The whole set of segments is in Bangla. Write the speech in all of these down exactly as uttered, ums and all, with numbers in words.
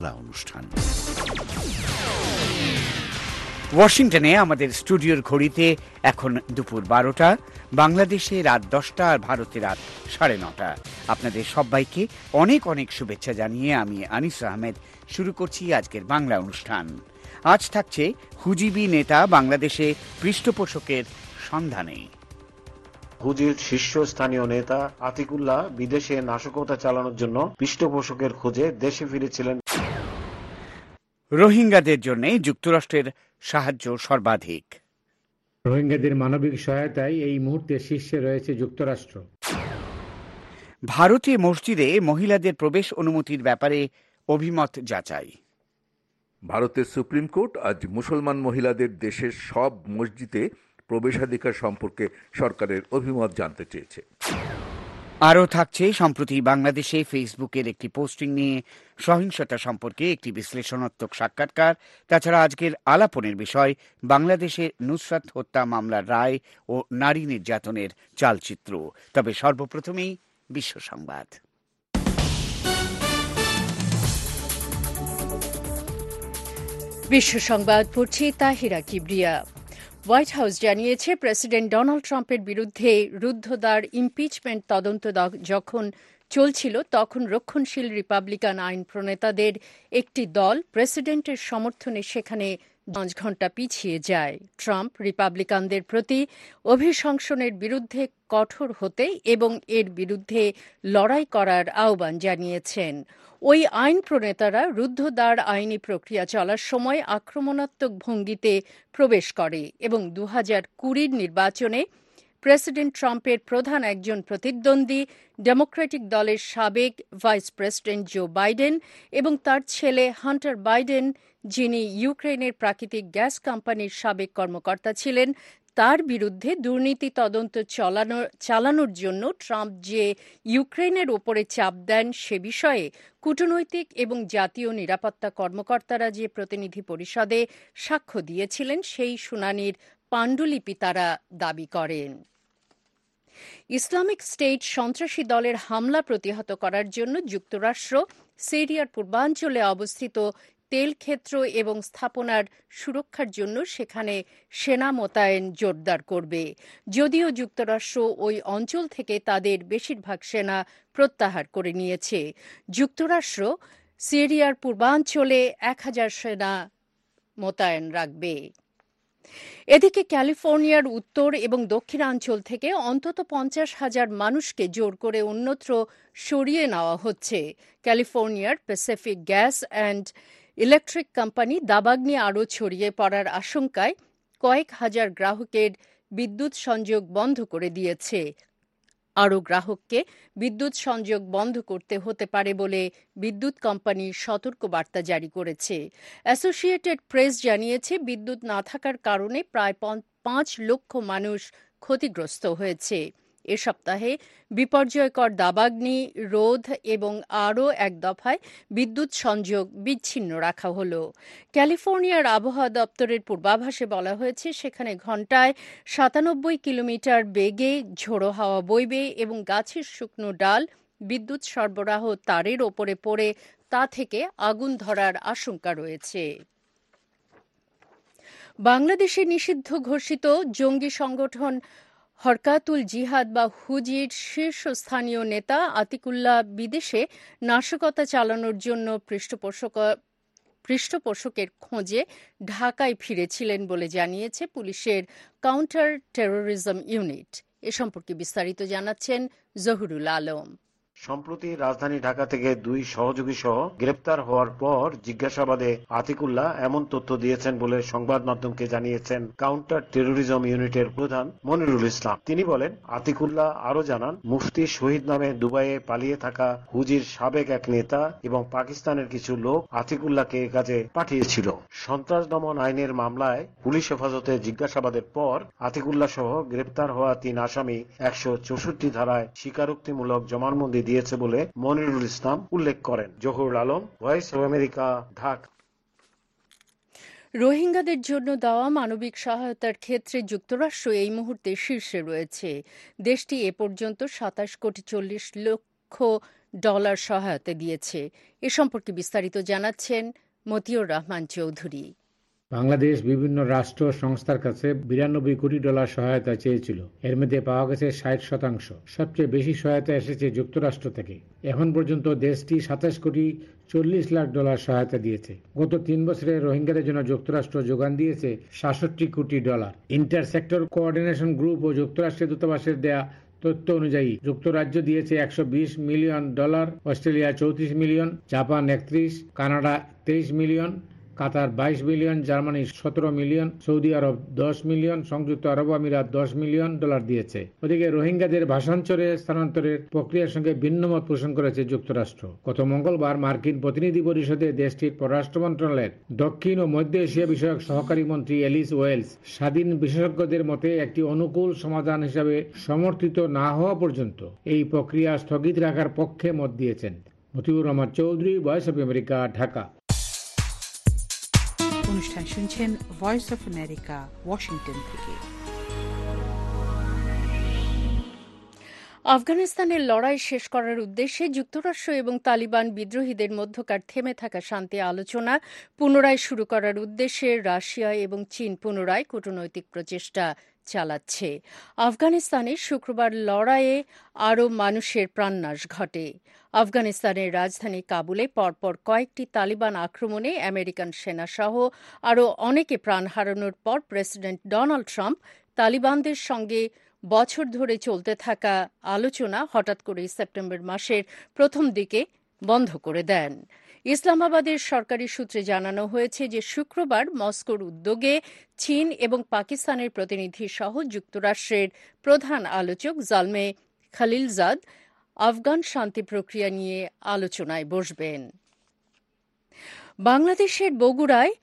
অনুষ্ঠান ওয়াশিংটনে আমাদের স্টুডিওর ঘড়িতে এখন দুপুর বারোটা, বাংলাদেশে রাত দশটা আর ভারতে রাত সাড়ে নটা। আপনাদের সবাইকে অনেক অনেক শুভেচ্ছা জানিয়ে আমি আনিস আহমেদ শুরু করছি আজকের বাংলা অনুষ্ঠান। আজ থাকছে হুজিবি নেতা বাংলাদেশে পৃষ্ঠপোষকের সন্ধানে। হুজির শীর্ষস্থানীয় নেতা আতিকুল্লাহ বিদেশে নাশকতা চালানোর জন্য পৃষ্ঠপোষকের খোঁজে দেশে ফিরেছিলেন। রোহিঙ্গাদের জন্য যুক্তরাষ্ট্রের সাহায্য সর্বাধিক। রোহিঙ্গাদের মানবিক সহায়তায় এই মুহূর্তে শীর্ষে রয়েছে যুক্তরাষ্ট্র। ভারতে মসজিদে মহিলাদের প্রবেশ অনুমতির ব্যাপারে অভিমত যাচাই। ভারতের সুপ্রিম কোর্ট আজ মুসলমান মহিলাদের দেশের সব মসজিদে প্রবেশাধিকার সম্পর্কে সরকারের অভিমত জানতে চেয়েছে। আরও থাকছে সম্প্রতি বাংলাদেশে ফেসবুকের একটি পোস্টিং নিয়ে সহিংসতা সম্পর্কে একটি বিশ্লেষণাত্মক সাক্ষাৎকার। তাছাড়া আজকের আলাপনের বিষয় বাংলাদেশে নুসরাত হত্যা মামলার রায় ও নারী নির্যাতনের চালচিত্র। তবে সর্বপ্রথমেই বিশ্ব সংবাদ। বিশ্ব সংবাদ পড়ছি তাহিরা কিবরিয়া। হোয়াইট হাউস জানিয়েছে, প্রেসিডেন্ট ডোনাল্ড ট্রাম্পের বিরুদ্ধে রুদ্ধদ্বার ইমপিচমেন্ট তদন্ত যখন চলছিল তখন রক্ষণশীল রিপাবলিকান আইন প্রণেতাদের একটি দল প্রেসিডেন্টের সমর্থনে সেখানে পাঁচ ঘণ্টা পিছিয়ে যায়। ট্রাম্প রিপাবলিকানদের প্রতি অভিশংসনের বিরুদ্ধে কঠোর হতে এবং এর বিরুদ্ধে লড়াই করার আহ্বান জানিয়েছেন। ওই আইন প্রণেতারা রুদ্ধদ্বার আইনি প্রক্রিয়া চলার সময় আক্রমণাত্মক ভঙ্গিতে প্রবেশ করে এবং দু হাজার কুড়ির নির্বাচনে প্রেসিডেন্ট ট্রাম্পের প্রধান একজন প্রতিদ্বন্দ্বী ডেমোক্রেটিক দলের সাবেক ভাইস প্রেসিডেন্ট জো বাইডেন এবং তার ছেলে হান্টার বাইডেন, যিনি ইউক্রেনের প্রাকৃতিক গ্যাস কোম্পানির সাবেক কর্মকর্তা ছিলেন, তার বিরুদ্ধে দুর্নীতি তদন্ত চালানো চালানোর জন্য ট্রাম্প যে ইউক্রেনের ওপরে চাপ দেন সে বিষয়ে কূটনৈতিক এবং জাতীয় নিরাপত্তা কর্মকর্তারা যে প্রতিনিধি পরিষদে সাক্ষ্য দিয়েছিলেন সেই শুনানির পাণ্ডুলিপি তারা দাবি করেন। ইসলামিক স্টেট সন্ত্রাসী দলের হামলা প্রতিহত করার জন্য যুক্তরাষ্ট্র সিরিয়ার পূর্বাঞ্চলে অবস্থিত তেল ক্ষেত্র এবং স্থাপনার সুরক্ষার জন্য সেখানে সেনা মোতায়েন জোরদার করবে, যদিও যুক্তরাষ্ট্র ওই অঞ্চল থেকে তাদের বেশিরভাগ সেনা প্রত্যাহার করে নিয়েছে। যুক্তরাষ্ট্র সিরিয়ার পূর্বাঞ্চলে এক হাজার সেনা মোতায়েন রাখবে। এদিকে ক্যালিফোর্নিয়ার উত্তর এবং দক্ষিণাঞ্চল থেকে অন্তত পঞ্চাশ হাজার মানুষকে জোর করে অন্যত্র সরিয়ে নেওয়া হচ্ছে। ক্যালিফোর্নিয়ার Pacific gas and electric company দাবাগ্নি আরও ছড়িয়ে পড়ার আশঙ্কায় কয়েক হাজার গ্রাহকের বিদ্যুৎ সংযোগ বন্ধ করে দিয়েছে। আরও গ্রাহককে বিদ্যুৎ সংযোগ বন্ধ করতে হতে পারে বলে বিদ্যুৎ কোম্পানি সতর্কবার্তা জারি করেছে। অ্যাসোসিয়েটেড প্রেস জানিয়েছে, বিদ্যুৎ না থাকার কারণে প্রায় পাঁচ লক্ষ মানুষ ক্ষতিগ্রস্ত হয়েছে। এ সপ্তাহে বিপর্যয়কর দাবাগ্নি রোধ এবং আরও এক দফায় বিদ্যুৎ সংযোগ বিচ্ছিন্ন রাখা হলো। ক্যালিফোর্নিয়ার আবহাওয়া দপ্তরের পূর্বাভাসে বলা হয়েছে, সেখানে ঘণ্টায় সাতানব্বই কিলোমিটার বেগে ঝোড়ো হাওয়া বইবে এবং গাছের শুকনো ডাল বিদ্যুৎ সরবরাহ তারের ওপরে পড়ে তা থেকে আগুন ধরার আশঙ্কা রয়েছে। বাংলাদেশে নিষিদ্ধ ঘোষিত জঙ্গি সংগঠন হরকাতুল জিহাদ বা হুজির শীর্ষস্থানীয় নেতা আতিকুল্লাহ বিদেশে নাশকতা চালানোর জন্য পৃষ্ঠপোষক পৃষ্ঠপোষকের খোঁজে ঢাকায় ফিরেছিলেন বলে জানিয়েছে পুলিশের কাউন্টার টেরোরিজম ইউনিট। এ সম্পর্কে বিস্তারিত জানাচ্ছেন জহুরুল আলম। সম্প্রতি রাজধানী ঢাকা থেকে দুই সহযোগী সহ গ্রেপ্তার হওয়ার পর জিজ্ঞাসাবাদে আতিকুল্লাহ এমন তথ্য দিয়েছেন বলে সংবাদ মাধ্যমকে জানিয়েছেন কাউন্টার টেরোরিজম ইউনিটের প্রধান মনিরুল ইসলাম। তিনি বলেন, আতিকুল্লাহ আরো জানান, মুফতি শহীদ নামে দুবাইয়ে পালিয়ে থাকা হুজির সাবেক এক নেতা এবং পাকিস্তানের কিছু লোক আতিকুল্লাহকে এ কাজে পাঠিয়েছিল। সন্ত্রাস দমন আইনের মামলায় পুলিশ হেফাজতে জিজ্ঞাসাবাদের পর আতিকুল্লাহ সহ গ্রেপ্তার হওয়া তিন আসামি একশো চৌষট্টি ধারায় স্বীকারোক্তিমূলক জবানবন্দি দিয়েছে বলে মনিরুল ইসলাম উল্লেখ করেন। Zahurul Alam, voice of America, Dhaka. রোহিঙ্গাদের জন্য দেওয়া মানবিক সহায়তার ক্ষেত্রে যুক্তরাষ্ট্র এই মুহূর্তে শীর্ষে রয়েছে। দেশটি এ পর্যন্ত সাতাশ কোটি চল্লিশ লক্ষ ডলার সহায়তা দিয়েছে। এ সম্পর্কে বিস্তারিত জানাচ্ছেন মতিউর রহমান চৌধুরী। বাংলাদেশ বিভিন্ন রাষ্ট্র সংস্থার কাছে বিরানব্বই কোটি ডলার সহায়তা চেয়েছিল। এর মধ্যে পাওয়া গেছে ষাট শতাংশ। সবচেয়ে বেশি সহায়তা এসেছে যুক্তরাষ্ট্র থেকে। এখন পর্যন্ত দেশটি সাতাশ কোটি চল্লিশ লাখ ডলার সহায়তা দিয়েছে। গত তিন বছরে রোহিঙ্গাদের জন্য যুক্তরাষ্ট্র যোগান দিয়েছে সাতষট্টি crore dollar. Inter sector coordination group ও যুক্তরাষ্ট্রের দূতাবাসের দেয়া তথ্য অনুযায়ী যুক্তরাজ্য দিয়েছে একশো বিশ মিলিয়ন ডলার, অস্ট্রেলিয়া চৌত্রিশ মিলিয়ন, জাপান একত্রিশ, কানাডা তেইশ মিলিয়ন, কাতার বাইশ মিলিয়ন, জার্মানি সতেরো মিলিয়ন, সৌদি আরব দশ মিলিয়ন, সংযুক্ত আরব আমিরাত দশ মিলিয়ন ডলার দিয়েছে। ওদিকে রোহিঙ্গাদের ভাষান্তরে স্থানান্তরের প্রক্রিয়ার সঙ্গে ভিন্নমত পোষণ করেছে যুক্তরাষ্ট্র। গত মঙ্গলবার মার্কিন প্রতিনিধি পরিষদে দেশটির পররাষ্ট্র মন্ত্রণালয়ের দক্ষিণ ও মধ্য এশিয়া বিষয়ক সহকারী মন্ত্রী এলিস ওয়েলস স্বাধীন বিশেষজ্ঞদের মতে একটি অনুকূল সমাধান হিসাবে সমর্থিত না হওয়া পর্যন্ত এই প্রক্রিয়া স্থগিত রাখার পক্ষে মত দিয়েছেন। Motiur Rahman Chowdhury, voice of America, Dhaka. অনুষ্ঠান শুনছেন ভয়েস অফ আমেরিকা, ওয়াশিংটন থেকে। আফগানিস্তানের লড়াই শেষ করার উদ্দেশ্যে যুক্তরাষ্ট্র এবং তালিবান বিদ্রোহীদের মধ্যকার থেমে থাকা শান্তি আলোচনা পুনরায় শুরু করার উদ্দেশ্যে রাশিয়া এবং চীন পুনরায় কূটনৈতিক প্রচেষ্টা চালাচ্ছে। আফগানিস্তানে শুক্রবার লড়াইয়ে আরও মানুষের প্রাণনাশ ঘটে। আফগানিস্তানের রাজধানী কাবুলে পরপর কয়েকটি তালিবান আক্রমণে আমেরিকান সেনাসহ আরও অনেকে প্রাণ হারানোর পর প্রেসিডেন্ট ডোনাল্ড ট্রাম্প তালিবানদের সঙ্গে বছর ধরে চলতে থাকা আলোচনা হঠাৎ করে সেপ্টেম্বর মাসের প্রথম দিকে বন্ধ করে দেন। ইসলামাবাদের সরকারি সূত্রে জানানো হয়েছে যে শুক্রবার মস্কোর উদ্যোগে চীন এবং পাকিস্তানের প্রতিনিধি সহ যুক্তরাষ্ট্রের প্রধান আলোচক জালমে খালিলজাদ আফগান শান্তি প্রক্রিয়া নিয়ে আলোচনায় বসবেন। বাংলাদেশের বগুড়ায়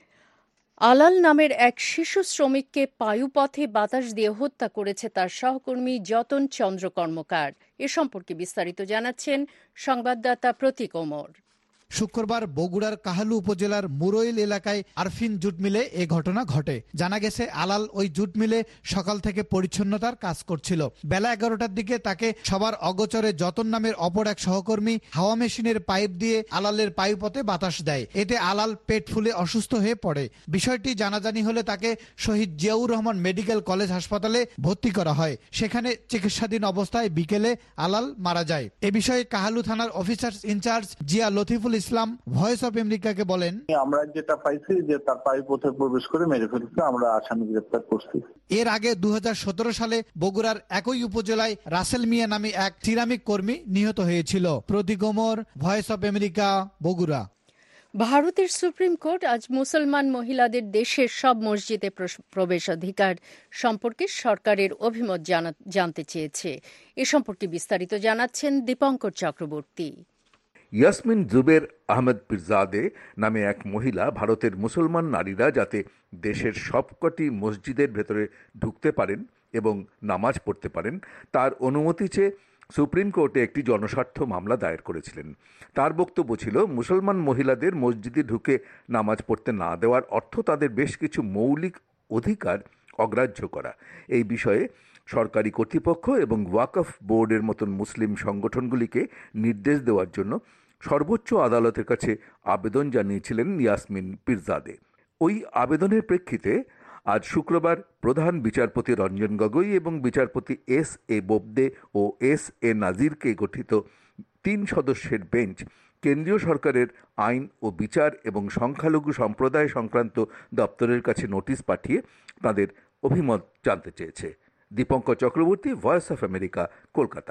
আলাল নামের এক শিশু শ্রমিককে পায়ুপথে বাতাস দিয়ে হত্যা করেছে তার সহকর্মী যতন চন্দ্র কর্মকার। এ সম্পর্কে বিস্তারিত জানাচ্ছেন সংবাদদাতা প্রতীক ওমর। শুক্রবার বগুড়ার কাহালু উপজেলার মুরইল এলাকায় আরফিন জুট মিলে এ ঘটনা ঘটে। জানা গেছে আলাল ওই জুট মিলে সকাল থেকে পরিচ্ছন্নতার কাজ করছিল। বেলা এগারোটার দিকে তাকে সবার অগোচরে যতন নামের অপর এক সহকর্মী হাওয়া মেশিনের পাইপ দিয়ে আলালের পায়ুপথে বাতাস দেয়। এতে আলাল পেট ফুলে অসুস্থ হয়ে পড়ে। বিষয়টি জানাজানি হলে তাকে শহীদ জিয়াউর রহমান মেডিকেল কলেজ হাসপাতালে ভর্তি করা হয়। সেখানে চিকিৎসাধীন অবস্থায় বিকেলে আলাল মারা যায়। এ বিষয়ে কাহালু থানার officer in charge Zia Latiful Islam voice of আমেরিকাকে বলেন, আমরা যেটা পাইছি যে তার পায়ুপথে প্রবেশ করে মেরে ফেলছে, আমরা আসামি গ্রেফতার করছি। এর আগে দুই হাজার সতেরো সালে বগুড়ার একই উপজেলায় রাসেল মিয়া নামে এক সিরামিক কর্মী নিহত হয়েছিল। Pratik Omar, voice of America, Bogura. ভারতের সুপ্রিম কোর্ট আজ মুসলমান মহিলাদের দেশের সব মসজিদে প্রবেশাধিকার সম্পর্কে সরকারের অভিমত জানতে চেয়েছে। এ সম্পর্কে বিস্তারিত জানাচ্ছেন দীপঙ্কর চক্রবর্তী। ইয়াসমিন জুবের আহমেদ পিরজাদে নামে এক মহিলা ভারতের মুসলমান নারীরা যাতে দেশের সবকটি মসজিদের ভেতরে ঢুকতে পারেন এবং নামাজ পড়তে পারেন তার অনুমতি চেয়ে সুপ্রিম কোর্টে একটি জনস্বার্থ মামলা দায়ের করেছিলেন। তার বক্তব্য ছিল, মুসলমান মহিলাদের মসজিদে ঢুকে নামাজ পড়তে না দেওয়ার অর্থ তাদের বেশ কিছু মৌলিক অধিকার অগ্রাহ্য করা। এই বিষয়ে সরকারি কর্তৃপক্ষ এবং ওয়াকফ বোর্ডের মতন মুসলিম সংগঠনগুলিকে নির্দেশ দেওয়ার জন্য সর্বোচ্চ আদালতের কাছে আবেদন জানিয়েছিলেন ইয়াসমিন পিরজাদে। ওই আবেদনের প্রেক্ষিতে আজ শুক্রবার প্রধান বিচারপতি রঞ্জন গগৈ এবং বিচারপতি এস এ বোবদে ও এস এ নাজিরকে গঠিত তিন সদস্যের বেঞ্চ কেন্দ্রীয় সরকারের আইন ও বিচার এবং সংখ্যালঘু সম্প্রদায় সংক্রান্ত দপ্তরের কাছে নোটিশ পাঠিয়ে তাদের অভিমত জানতে চেয়েছে। Dipankar Chakraborty, voice of America, Kolkata.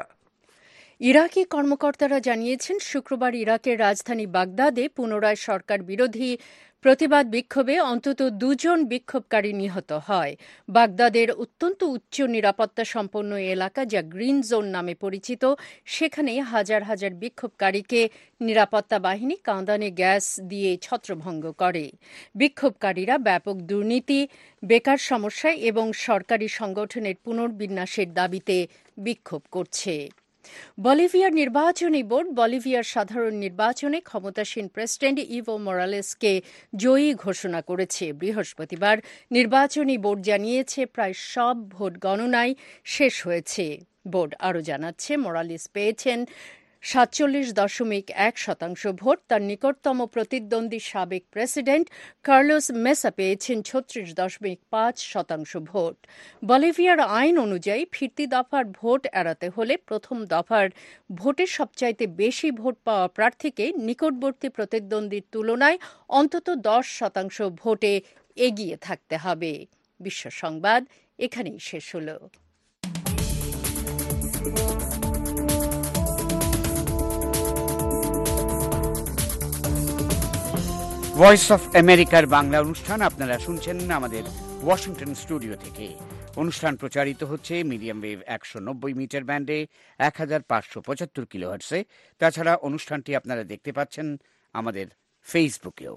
ইরাকি কর্মকর্তারা জানিয়েছেন শুক্রবার ইরাকের রাজধানী বাগদাদে পুনরায় সরকার বিরোধী প্রতিবাদ বিক্ষোভে অন্তত দুজন বিক্ষোভকারী নিহত হয়। বাগদাদের অত্যন্ত উচ্চ নিরাপত্তা সম্পন্ন এলাকা, যা গ্রিন জোন নামে পরিচিত, সেখানে হাজার হাজার বিক্ষোভকারীকে নিরাপত্তা বাহিনী কাঁদানে গ্যাস দিয়ে ছত্রভঙ্গ করে। বিক্ষোভকারীরা ব্যাপক দুর্নীতি, বেকার সমস্যা এবং সরকারি সংগঠনের পুনর্বিন্যাসের দাবিতে বিক্ষোভ করছে। বলিভিয়ার নির্বাচনী বোর্ড বলিভিয়ার সাধারণ নির্বাচনে ক্ষমতাসীন প্রেসিডেন্ট ইভো মোরালেসকে জয়ী ঘোষণা করেছে। বৃহস্পতিবার নির্বাচনী বোর্ড জানিয়েছে প্রায় সব ভোট গণনাই শেষ হয়েছে। বোর্ড আরও জানাচ্ছে, মোরালেস পেয়েছেন সাতচল্লিশ দশমিক এক শতাংশ ভোট। তার নিকটতম প্রতিদ্বন্দ্বী সাবেক প্রেসিডেন্ট কার্লোস মেসা পেয়েছেন ছত্রিশ দশমিক পাঁচ শতাংশ ভোট। বলিভিয়ার আইন অনুযায়ী ফিরতি দফার ভোট এড়াতে হলে প্রথম দফার ভোটের সবচাইতে বেশি ভোট পাওয়া প্রার্থীকে নিকটবর্তী প্রতিদ্বন্দ্বীর তুলনায় অন্তত দশ শতাংশ ভোটে এগিয়ে থাকতে হবে। বিশ্ব সংবাদ এখানেই শেষ হলো। ভয়েস অফ আমেরিকার বাংলা অনুষ্ঠান আপনারা শুনছেন আমাদের ওয়াশিংটন স্টুডিও থেকে। অনুষ্ঠান প্রচারিত হচ্ছে মিডিয়াম ওয়েভ একশো নব্বই মিটার ব্যান্ডে এক হাজার পাঁচশো পঁচাত্তর কিলোহার্টসে। তাছাড়া অনুষ্ঠানটি আপনারা দেখতে পাচ্ছেন আমাদের ফেসবুকেও।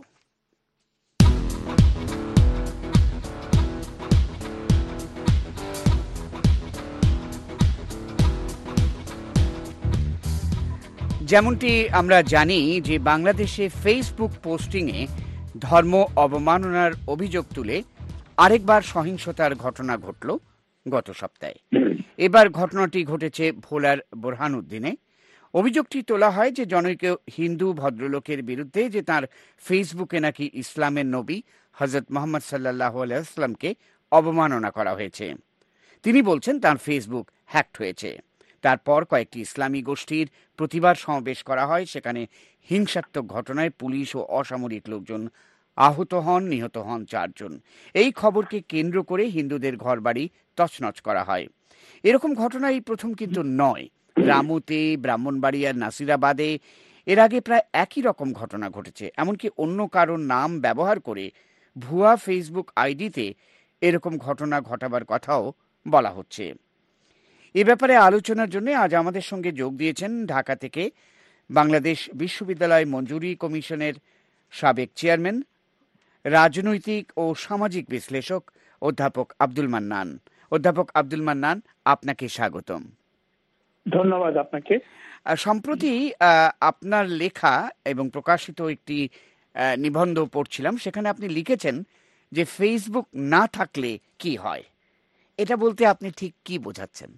যেমনটি আমরা জানি যে বাংলাদেশে ফেসবুক পোস্টিংয়ে ধর্ম অবমাননার অভিযোগ তুলে আরেকবার সহিংসতার ঘটনা ঘটল গত সপ্তাহে। এবার ঘটনাটি ঘটেছে ভোলার বোরহানউদ্দিনে। অভিযোগটি তোলা হয় যে জনৈক হিন্দু ভদ্রলোকের বিরুদ্ধে যে তার ফেসবুকে নাকি ইসলামের নবী হজরত মোহাম্মদ সাল্লাল্লাহু আলাইহি ওয়াসাল্লামকে অবমাননা করা হয়েছে। তিনি বলছেন তার ফেসবুক হ্যাকড হয়েছে। তারপর কয়েকটি ইসলামী গোষ্ঠীর প্রতিবাদ সমাবেশ করা হয়। সেখানে হিংসাত্মক ঘটনায় পুলিশ ও অসামরিক লোকজন আহত হন, নিহত হন চারজন। এই খবরকে কেন্দ্র করে হিন্দুদের ঘরবাড়ি তছনছ করা হয়। এরকম ঘটনা এই প্রথম কিন্তু নয়। রামুতে, ব্রাহ্মণবাড়িয়ার নাসিরাবাদে এর আগে প্রায় একই রকম ঘটনা ঘটেছে। এমনকি অন্য কারোর নাম ব্যবহার করে ভুয়া ফেসবুক আইডিতে এরকম ঘটনা ঘটাবার কথাও বলা হচ্ছে। এ ব্যাপারে আলোচনার জন্য আজ আমাদের সঙ্গে যোগ দিয়েছেন ঢাকা থেকে বাংলাদেশ বিশ্ববিদ্যালয় মঞ্জুরি কমিশনের সাবেক চেয়ারম্যান, রাজনৈতিক ও সামাজিক বিশ্লেষক অধ্যাপক আব্দুল মান্নান। অধ্যাপক আব্দুল মান্নান, আপনাকে স্বাগতম। ধন্যবাদ আপনাকে। সম্প্রতি আপনার লেখা এবং প্রকাশিত একটি নিবন্ধ পড়ছিলাম, সেখানে আপনি লিখেছেন যে ফেসবুক না থাকলে কি হয়। এটা বলতে আপনি ঠিক কি বোঝাচ্ছেন?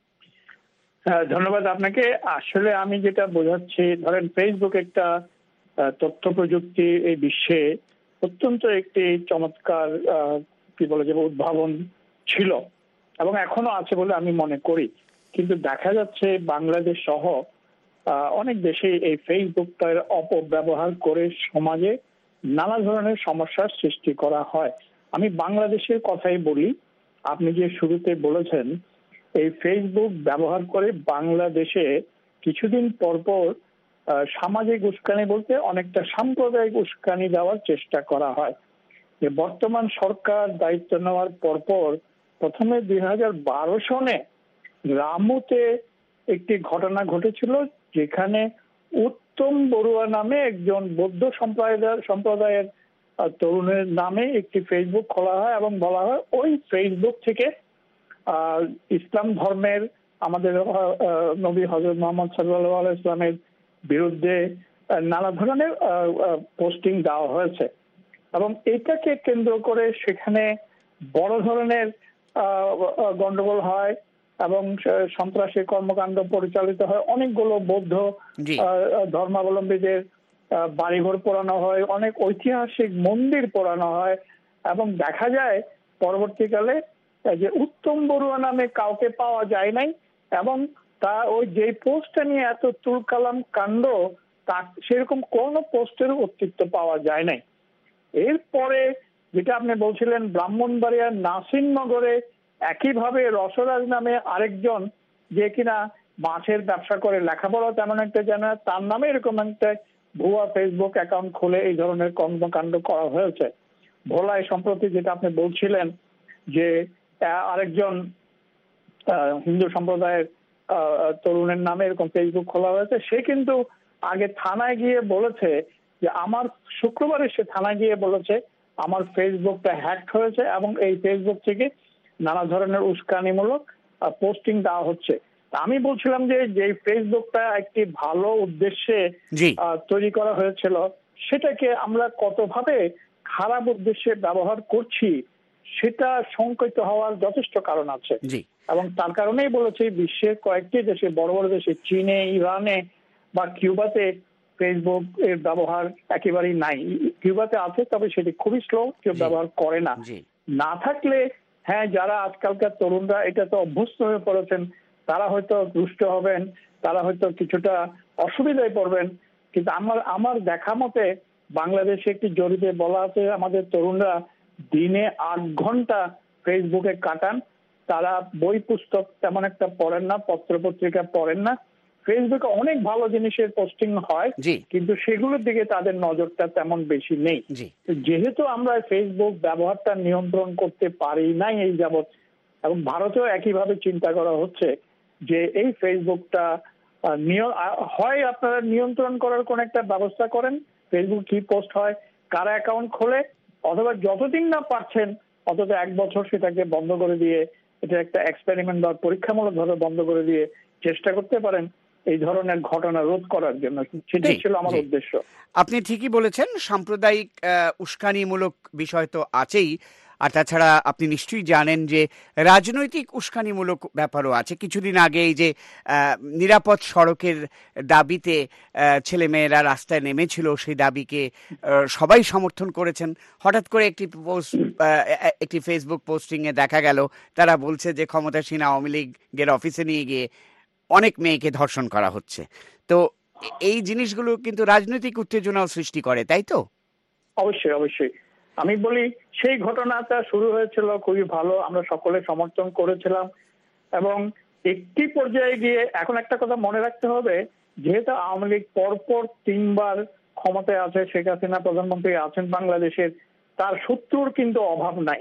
ধন্যবাদ আপনাকে। আসলে আমি যেটা বোঝাচ্ছি, ধরেন ফেসবুক একটা তথ্য প্রযুক্তি এই বিশ্বে অত্যন্ত একটি চমৎকার কি বলে যে উদ্ভাবন ছিল এবং এখনো আছে বলে আমি মনে করি। কিন্তু দেখা যাচ্ছে বাংলাদেশ সহ অনেক দেশে এই ফেসবুকটার অপব্যবহার করে সমাজে নানা ধরনের সমস্যার সৃষ্টি করা হয়। আমি বাংলাদেশের কথাই বলি। আপনি যে শুরুতে বলেছেন এই ফেসবুক ব্যবহার করে বাংলাদেশে কিছুদিন পর পর সামাজিক উস্কানি বলতে অনেকটা সাম্প্রদায়িক উস্কানি দেওয়ার চেষ্টা করা হয়। যে বর্তমান সরকার দায়িত্ব নেওয়ার পরপর প্রথমে দুই হাজার বারো সনে রামুতে একটি ঘটনা ঘটেছিল, যেখানে উত্তম বড়ুয়া নামে একজন বৌদ্ধ সম্প্রদায়ের সম্প্রদায়ের তরুণের নামে একটি ফেসবুক খোলা হয় এবং বলা হয় ওই ফেসবুক থেকে আহ ইসলাম ধর্মের আমাদের নবী হযরত মুহাম্মদ সাল্লাল্লাহু আলাইহি ওয়াসাল্লামের বিরুদ্ধে নানা ধরনের পোস্টিং দেওয়া হয়েছে এবং এটাকে কেন্দ্র করে সেখানে বড় ধরনের গন্ডগোল হয় এবং সন্ত্রাসী কর্মকাণ্ড পরিচালিত হয়। অনেকগুলো বৌদ্ধ ধর্মাবলম্বীদের বাড়িঘর পোড়ানো হয়, অনেক ঐতিহাসিক মন্দির পোড়ানো হয় এবং দেখা যায় পরবর্তীকালে যে উত্তম বড়ুয়া নামে কাউকে পাওয়া যায় নাই এবং তা ওই যে পোস্টটা নিয়ে এত তুলকালাম কাণ্ড, তা সেরকম কোন পোস্টের অস্তিত্ব পাওয়া যায় নাই। এরপরে যেটা আপনি বলছিলেন ব্রাহ্মণবাড়িয়ার নাসিরনগরে একইভাবে রসরাজ নামে আরেকজন, যে কিনা মাছের ব্যবসা করে, লেখাপড়া তেমন একটা জানে না, তার নামে এরকম একটা ভুয়া ফেসবুক অ্যাকাউন্ট খুলে এই ধরনের কর্মকাণ্ড করা হয়েছে। ভোলায় সম্প্রতি যেটা আপনি বলছিলেন যে আরেকজন হিন্দু সম্প্রদায়ের তরুণের নামে এরকম ফেসবুক খোলা হয়েছে, সে কিন্তু আগে থানায় গিয়ে বলেছে যে আমার শুক্রবারে সে থানায় গিয়ে বলেছে আমার ফেসবুকটা হ্যাক হয়েছে এবং এই ফেসবুক থেকে নানা ধরনের উস্কানিমূলক পোস্টিং দেওয়া হচ্ছে। আমি বলছিলাম যে যে ফেসবুকটা একটি ভালো উদ্দেশ্যে তৈরি করা হয়েছিল, সেটাকে আমরা কতভাবে খারাপ উদ্দেশ্যে ব্যবহার করছি সেটা শঙ্কিত হওয়ার যথেষ্ট কারণ আছে এবং তার কারণেই বলেছে বিশ্বের কয়েকটি দেশে, বড় বড় দেশে, চীনে, ইরানে বা কিউবাতে ফেসবুক এর ব্যবহার একেবারেই নাই। কিউবাতে আছে, তবে সেটি খুবই স্লো, কেউ ব্যবহার করে না। না থাকলে হ্যাঁ, যারা আজকালকার তরুণরা এটা তো অভ্যস্ত হয়ে পড়েছেন, তারা হয়তো দুষ্ট হবেন, তারা হয়তো কিছুটা অসুবিধায় পড়বেন। কিন্তু আমার আমার দেখা মতে বাংলাদেশে একটি জরিপে বলা আছে আমাদের তরুণরা দিনে আট ঘন্টা ফেসবুকে কাটান। তারা বই পুস্তক তেমন একটা পড়েন না, পত্র পত্রিকা পড়েন না। ফেসবুকে অনেক ভালো জিনিসের পোস্টিং হয়, কিন্তু সেগুলোর দিকে তাদের নজরটা তেমন বেশি নেই। যেহেতু আমরা ফেসবুক ব্যবহারটা নিয়ন্ত্রণ করতে পারি নাই এই যাবৎ, এবং ভারতেও একইভাবে চিন্তা করা হচ্ছে যে এই ফেসবুকটা হয় আপনারা নিয়ন্ত্রণ করার কোন একটা ব্যবস্থা করেন, ফেসবুক কি পোস্ট হয়, কারা অ্যাকাউন্ট খোলে, অথবা যতদিন না পারছেন অন্তত এক বছর সেটাকে বন্ধ করে দিয়ে, এটা একটা এক্সপেরিমেন্ট বা পরীক্ষামূলক ভাবে বন্ধ করে দিয়ে চেষ্টা করতে পারেন এই ধরনের ঘটনা রোধ করার জন্য। সেটাই ছিল আমার উদ্দেশ্য। আপনি ঠিকই বলেছেন, সাম্প্রদায়িক উস্কানিমূলক বিষয় তো আছেই, আর তাছাড়া আপনি নিশ্চয়ই জানেন যে রাজনৈতিক উস্কানিমূলক ব্যাপারও আছে। কিছুদিন আগে এই যে নিরাপদ সড়কের দাবিতে ছেলেমেয়েরা রাস্তায় নেমেছিল, সেই দাবিকে সবাই সমর্থন করেছেন। হঠাৎ করে একটি পোস্ট, একটি ফেসবুক পোস্টিংয়ে দেখা গেল তারা বলছে যে ক্ষমতাসীন আওয়ামী লীগের অফিসে নিয়ে গিয়ে অনেক মেয়েকে ধর্ষণ করা হচ্ছে। তো এই জিনিসগুলো কিন্তু রাজনৈতিক উত্তেজনাও সৃষ্টি করে, তাই তো? অবশ্যই অবশ্যই। আমি বলি সেই ঘটনাটা শুরু হয়েছিল খুবই ভালো, আমরা সকলে সমর্থন করেছিলাম, এবং একটি পর্যায়ে গিয়ে এখন একটা কথা মনে রাখতে হবে, যেহেতু আওয়ামী লীগ পরপর তিনবার ক্ষমতায় আছে, শেখ হাসিনা প্রধানমন্ত্রী আছেন বাংলাদেশের, তার শত্রুর কিন্তু অভাব নাই।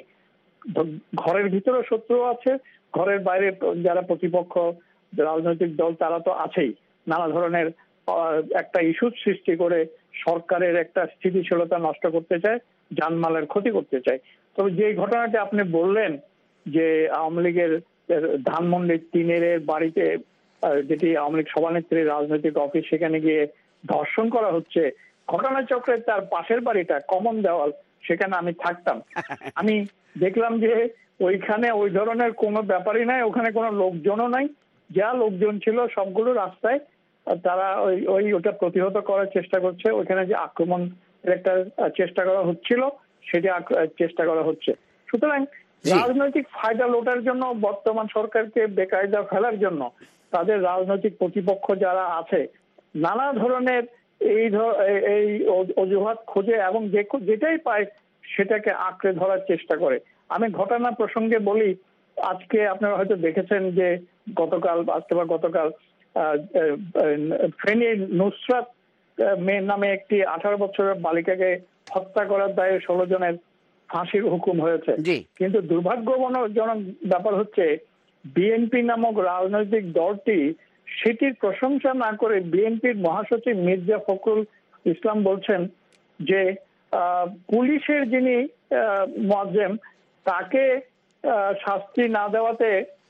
ঘরের ভিতরে শত্রু আছে, ঘরের বাইরে যারা প্রতিপক্ষ রাজনৈতিক দল তারা তো আছেই, নানা ধরনের একটা ইস্যু সৃষ্টি করে সরকারের একটা স্থিতিশীলতা নষ্ট করতে চায়, জানমালের ক্ষতি করতে চায়। তবে যে ঘটনাটি আপনি বললেন যে আওয়ামী লীগের ধানমন্ডির তিনের বাড়িতে, যেটি আওয়ামী লীগ সভানেত্রীর রাজনৈতিক অফিস, সেখানে গিয়ে ধর্ষণ করা হচ্ছে, ঘটনাচক্রের তার পাশের বাড়িটা কমন দেওয়াল, সেখানে আমি থাকতাম। আমি দেখলাম যে ওইখানে ওই ধরনের কোনো ব্যাপারই নাই, ওখানে কোনো লোকজনও নাই, যা লোকজন ছিল সবগুলো রাস্তায়, তারা ওই ওই ওটা প্রতিহত করার চেষ্টা করছে। ওইখানে যে আক্রমণ একটা চেষ্টা করা হচ্ছিল সেটি চেষ্টা করা হচ্ছে। সুতরাং রাজনৈতিক ফায়দা লোটার জন্য, বর্তমান সরকারকে বেকায়দা ফেলার জন্য তাদের রাজনৈতিক প্রতিপক্ষ যারা আছে নানা ধরনের এই এই অজুহাত খোঁজে, এবং যেটাই পায় সেটাকে আঁকড়ে ধরার চেষ্টা করে। আমি ঘটনা প্রসঙ্গে বলি, আজকে আপনারা হয়তো দেখেছেন যে গতকাল আজকে বা গতকাল ফেনীর নুসরাত মেয়ের নামে একটি আঠারো বছরের বালিকাকে হত্যা করার দায়ে ষোলো জনের ফাঁসির হুকুম হয়েছে। কিন্তু দুর্ভাগ্যজনক ব্যাপার হচ্ছে বিএনপি নামক রাজনৈতিক দলটি সেটির প্রশংসা না করে বিএনপির মহাসচিব মির্জা ফখরুল ইসলাম বলছেন যে পুলিশের যিনি মুয়াজ্জেম তাকে শাস্তি না দেওয়াতে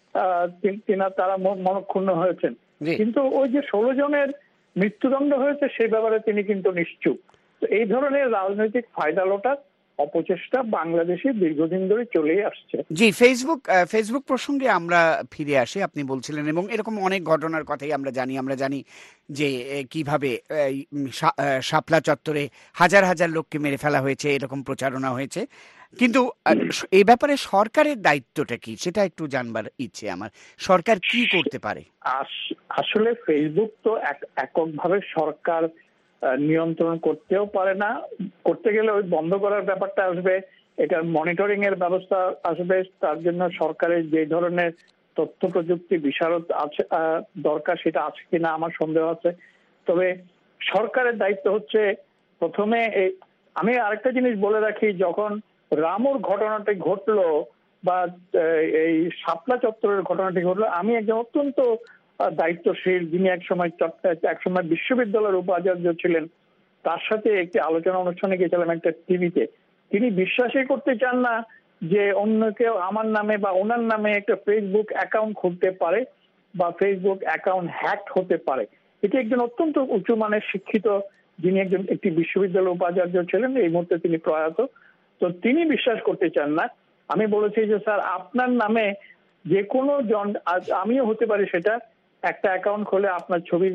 তারা মনক্ষুণ্ণ হয়েছেন। কিন্তু ওই যে ষোলো জনের মৃত্যুদণ্ড হয়েছে সেই ব্যাপারে তিনি কিন্তু নিশ্চুপ। তো এই ধরনের রাজনৈতিক ফায়দা লোটার অপচেষ্টা বাংলাদেশে দীর্ঘদিন ধরে চলেই আসছে। জি, ফেসবুক ফেসবুক প্রসঙ্গে আমরা ফিরে আসি। আপনি বলছিলেন, এবং এরকম অনেক ঘটনার কথাই আমরা জানি আমরা জানি যে কিভাবে শাপলা চত্বরে হাজার হাজার লোককে মেরে ফেলা হয়েছে, এরকম প্রচারণা হয়েছে। কিন্তু এই ব্যাপারে সরকারের দায়িত্বটা কি, সেটা একটু জানবার ইচ্ছে আমার। সরকার কি করতে পারে? আসলে ফেসবুক তো এককভাবে সরকার নিয়ন্ত্রণ করতেও পারে না, করতে গেলে ওই বন্ধ করার ব্যাপারটা আসবে, এটার মনিটরিং এর ব্যবস্থা আসবে, তার জন্য সরকারের যে ধরনের তথ্য প্রযুক্তি বিশারদ আছে দরকার সেটা আছে কিনা আমার সন্দেহ আছে। তবে সরকারের দায়িত্ব হচ্ছে প্রথমে, আমি আরেকটা জিনিস বলে রাখি, যখন রামুর ঘটনাটি ঘটলো বা এই শাপলা চত্বরের ঘটনাটি ঘটলো, আমি একজন অত্যন্ত দায়িত্বশীল, যিনি একসময় একসময় বিশ্ববিদ্যালয়ের উপাচার্য ছিলেন, তার সাথে একটি আলোচনা অনুষ্ঠানে গিয়েছিলাম একটা টিভিতে। তিনি বিশ্বাসই করতে চান না যে অন্য কেউ আমার নামে বা ওনার নামে একটা ফেসবুক অ্যাকাউন্ট খুলতে পারে বা ফেসবুক অ্যাকাউন্ট হ্যাক হতে পারে। এটি একজন অত্যন্ত উঁচু মানের শিক্ষিত, যিনি একজন একটি বিশ্ববিদ্যালয়ের উপাচার্য ছিলেন, এই মুহূর্তে তিনি প্রয়াত, তো তিনি বিশ্বাস করতে চান না। আমি বলেছি যে স্যার, আপনার নামে যে কোনো জন, আমিও হতে পারি সেটা, একটা অ্যাকাউন্ট খুলে আপনার ছবি দিয়ে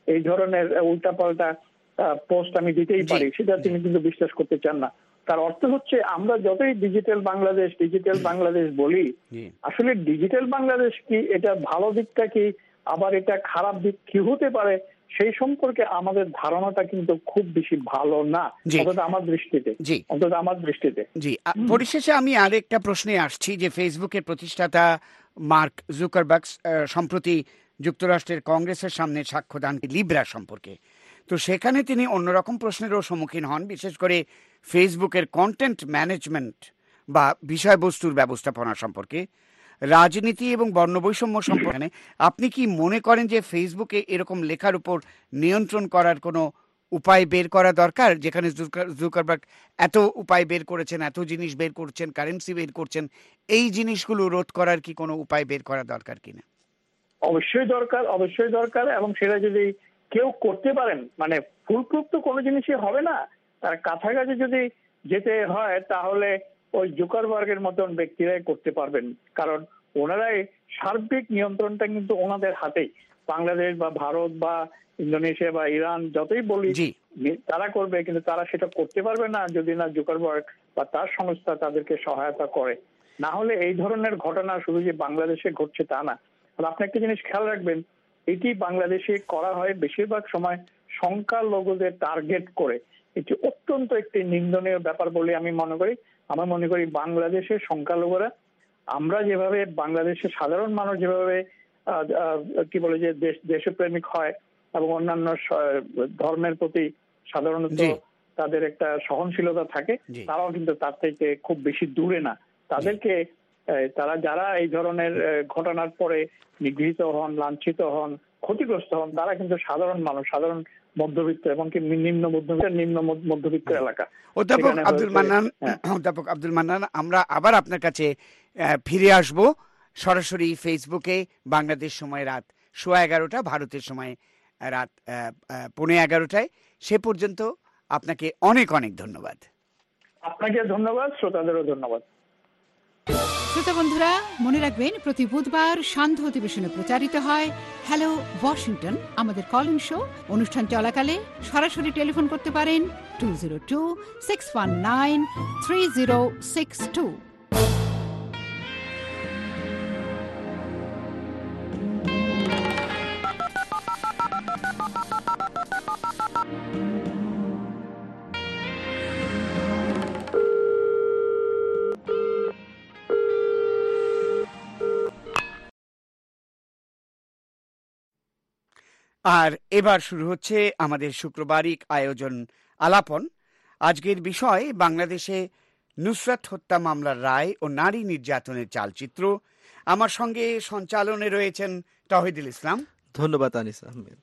এই ধরনের উল্টাপাল্টা পোস্ট আমি দিতেই পারি, সেটা তিনি কিন্তু বিশ্বাস করতে চান না। তার অর্থ হচ্ছে আমরা যতই ডিজিটাল বাংলাদেশ ডিজিটাল বাংলাদেশ বলি, আসলে ডিজিটাল বাংলাদেশ কি, এটা ভালো দিকটা কি, আবার এটা খারাপ দিক কি হতে পারে, সেই সম্পর্কে আমাদের ধারণাটা কিন্তু খুব বেশি ভালো না, অন্তত আমার দৃষ্টিতে অন্তত আমার দৃষ্টিতে জি। পরিশেষে আমি আরেকটা প্রশ্নে আসছি যে ফেসবুকের প্রতিষ্ঠাতা মার্ক জুকারবার্গ সম্প্রতি যুক্তরাষ্ট্রের কংগ্রেসের সামনে সাক্ষ্য দান লিব্রা সম্পর্কে। তো সেখানে তিনি অন্যরকম প্রশ্নেরও সম্মুখীন হন, বিশেষ করে ফেসবুকের কন্টেন্ট ম্যানেজমেন্ট বা বিষয়বস্তুর ব্যবস্থাপনা সম্পর্কে, রাজনীতি এবং বর্ণবৈষম্য সম্পর্কে। আপনি কি মনে করেন যে ফেসবুকে এরকম লেখার উপর নিয়ন্ত্রণ করার কোনো উপায় বের করা দরকার, যেখানে জুকারবার্গ এত উপায় বের করেছেন, এত জিনিস বের করছেন, কারেন্সি বের করছেন, এই জিনিসগুলো রোধ করার কি কোনো উপায় বের করা দরকার কিনা? অবশ্যই দরকার, অবশ্যই দরকার। এবং সেটা যদি কেউ করতে পারেন, মানে ফুলপ্রুফ তো কোনো জিনিসই হবে না, তার কাছাকাছি যদি যেতে হয় তাহলে ওই জুকারবার্গের মতন ব্যক্তিরাই করতে পারবেন, কারণ ওনারাই সার্বিক নিয়ন্ত্রণটা কিন্তু ওনাদের হাতেই। বাংলাদেশ বা ভারত বা ইন্দোনেশিয়া বা ইরান যতই বলি তারা করবে, কিন্তু তারা সেটা করতে পারবে না যদি না জুকারবার্গ বা তার সংস্থা তাদেরকে সহায়তা করে। না হলে এই ধরনের ঘটনা শুধু যে বাংলাদেশে ঘটছে তা না। আপনি একটা জিনিস খেয়াল রাখবেন, এটি বাংলাদেশে করা হয় বেশিরভাগ সময় সংখ্যালঘুদের টার্গেট করে। এটি অত্যন্ত একটি নিন্দনীয় ব্যাপার বলে আমি মনে করি। আমার মনে করি বাংলাদেশের সংখ্যালঘুরা, আমরা যেভাবে বাংলাদেশের সাধারণ মানুষ যেভাবে কি বলে যে দেশ দেশপ্রেমিক হয় এবং অন্যান্য ধর্মের প্রতি সাধারণত তাদের একটা সহনশীলতা থাকে, তারাও কিন্তু তার থেকে খুব বেশি দূরে না। তাদেরকে তারা যারা এই ধরনের ঘটনার পরে নিগৃহীত হন, লাঞ্ছিত হন, ক্ষতিগ্রস্ত হন, তারা কিন্তু সাধারণ মানুষ, সাধারণ মধ্যবিত্ত এবং কি নিম্ন মধ্যবিত্ত নিম্ন মধ্যবিত্ত এলাকা। অধ্যাপক আব্দুল মান্নান, অধ্যাপক আব্দুল মান্নান, আমরা আবার আপনার কাছে ফিরে আসব সরাসরি ফেসবুকে। বাংলাদেশ সময় রাত সোয়া এগারোটা, ভারতের সময় রাত পৌনে এগারোটায়। সে পর্যন্ত আপনাকে অনেক অনেক ধন্যবাদ। আপনাকে ধন্যবাদ, শ্রোতাদেরও ধন্যবাদ। শ্রোতা বন্ধুরা, মনে রাখবেন প্রতি বুধবার সান্ধ্য অধিবেশনে প্রচারিত হয় হ্যালো ওয়াশিংটন, আমাদের কলিং শো। অনুষ্ঠান চলাকালে সরাসরি টেলিফোন করতে পারেন two zero two six one nine three zero six two. আর এবার শুরু হচ্ছে আমাদের শুক্রবারিক আয়োজন আলাপন। আজকের বিষয় বাংলাদেশে নুসরাত হত্যা মামলার রায় ও নারী নির্যাতনের চালচিত্র। আমার সঙ্গে সঞ্চালনে রয়েছেন তহিদুল ইসলাম। ধন্যবাদ আনিস আহমেদ।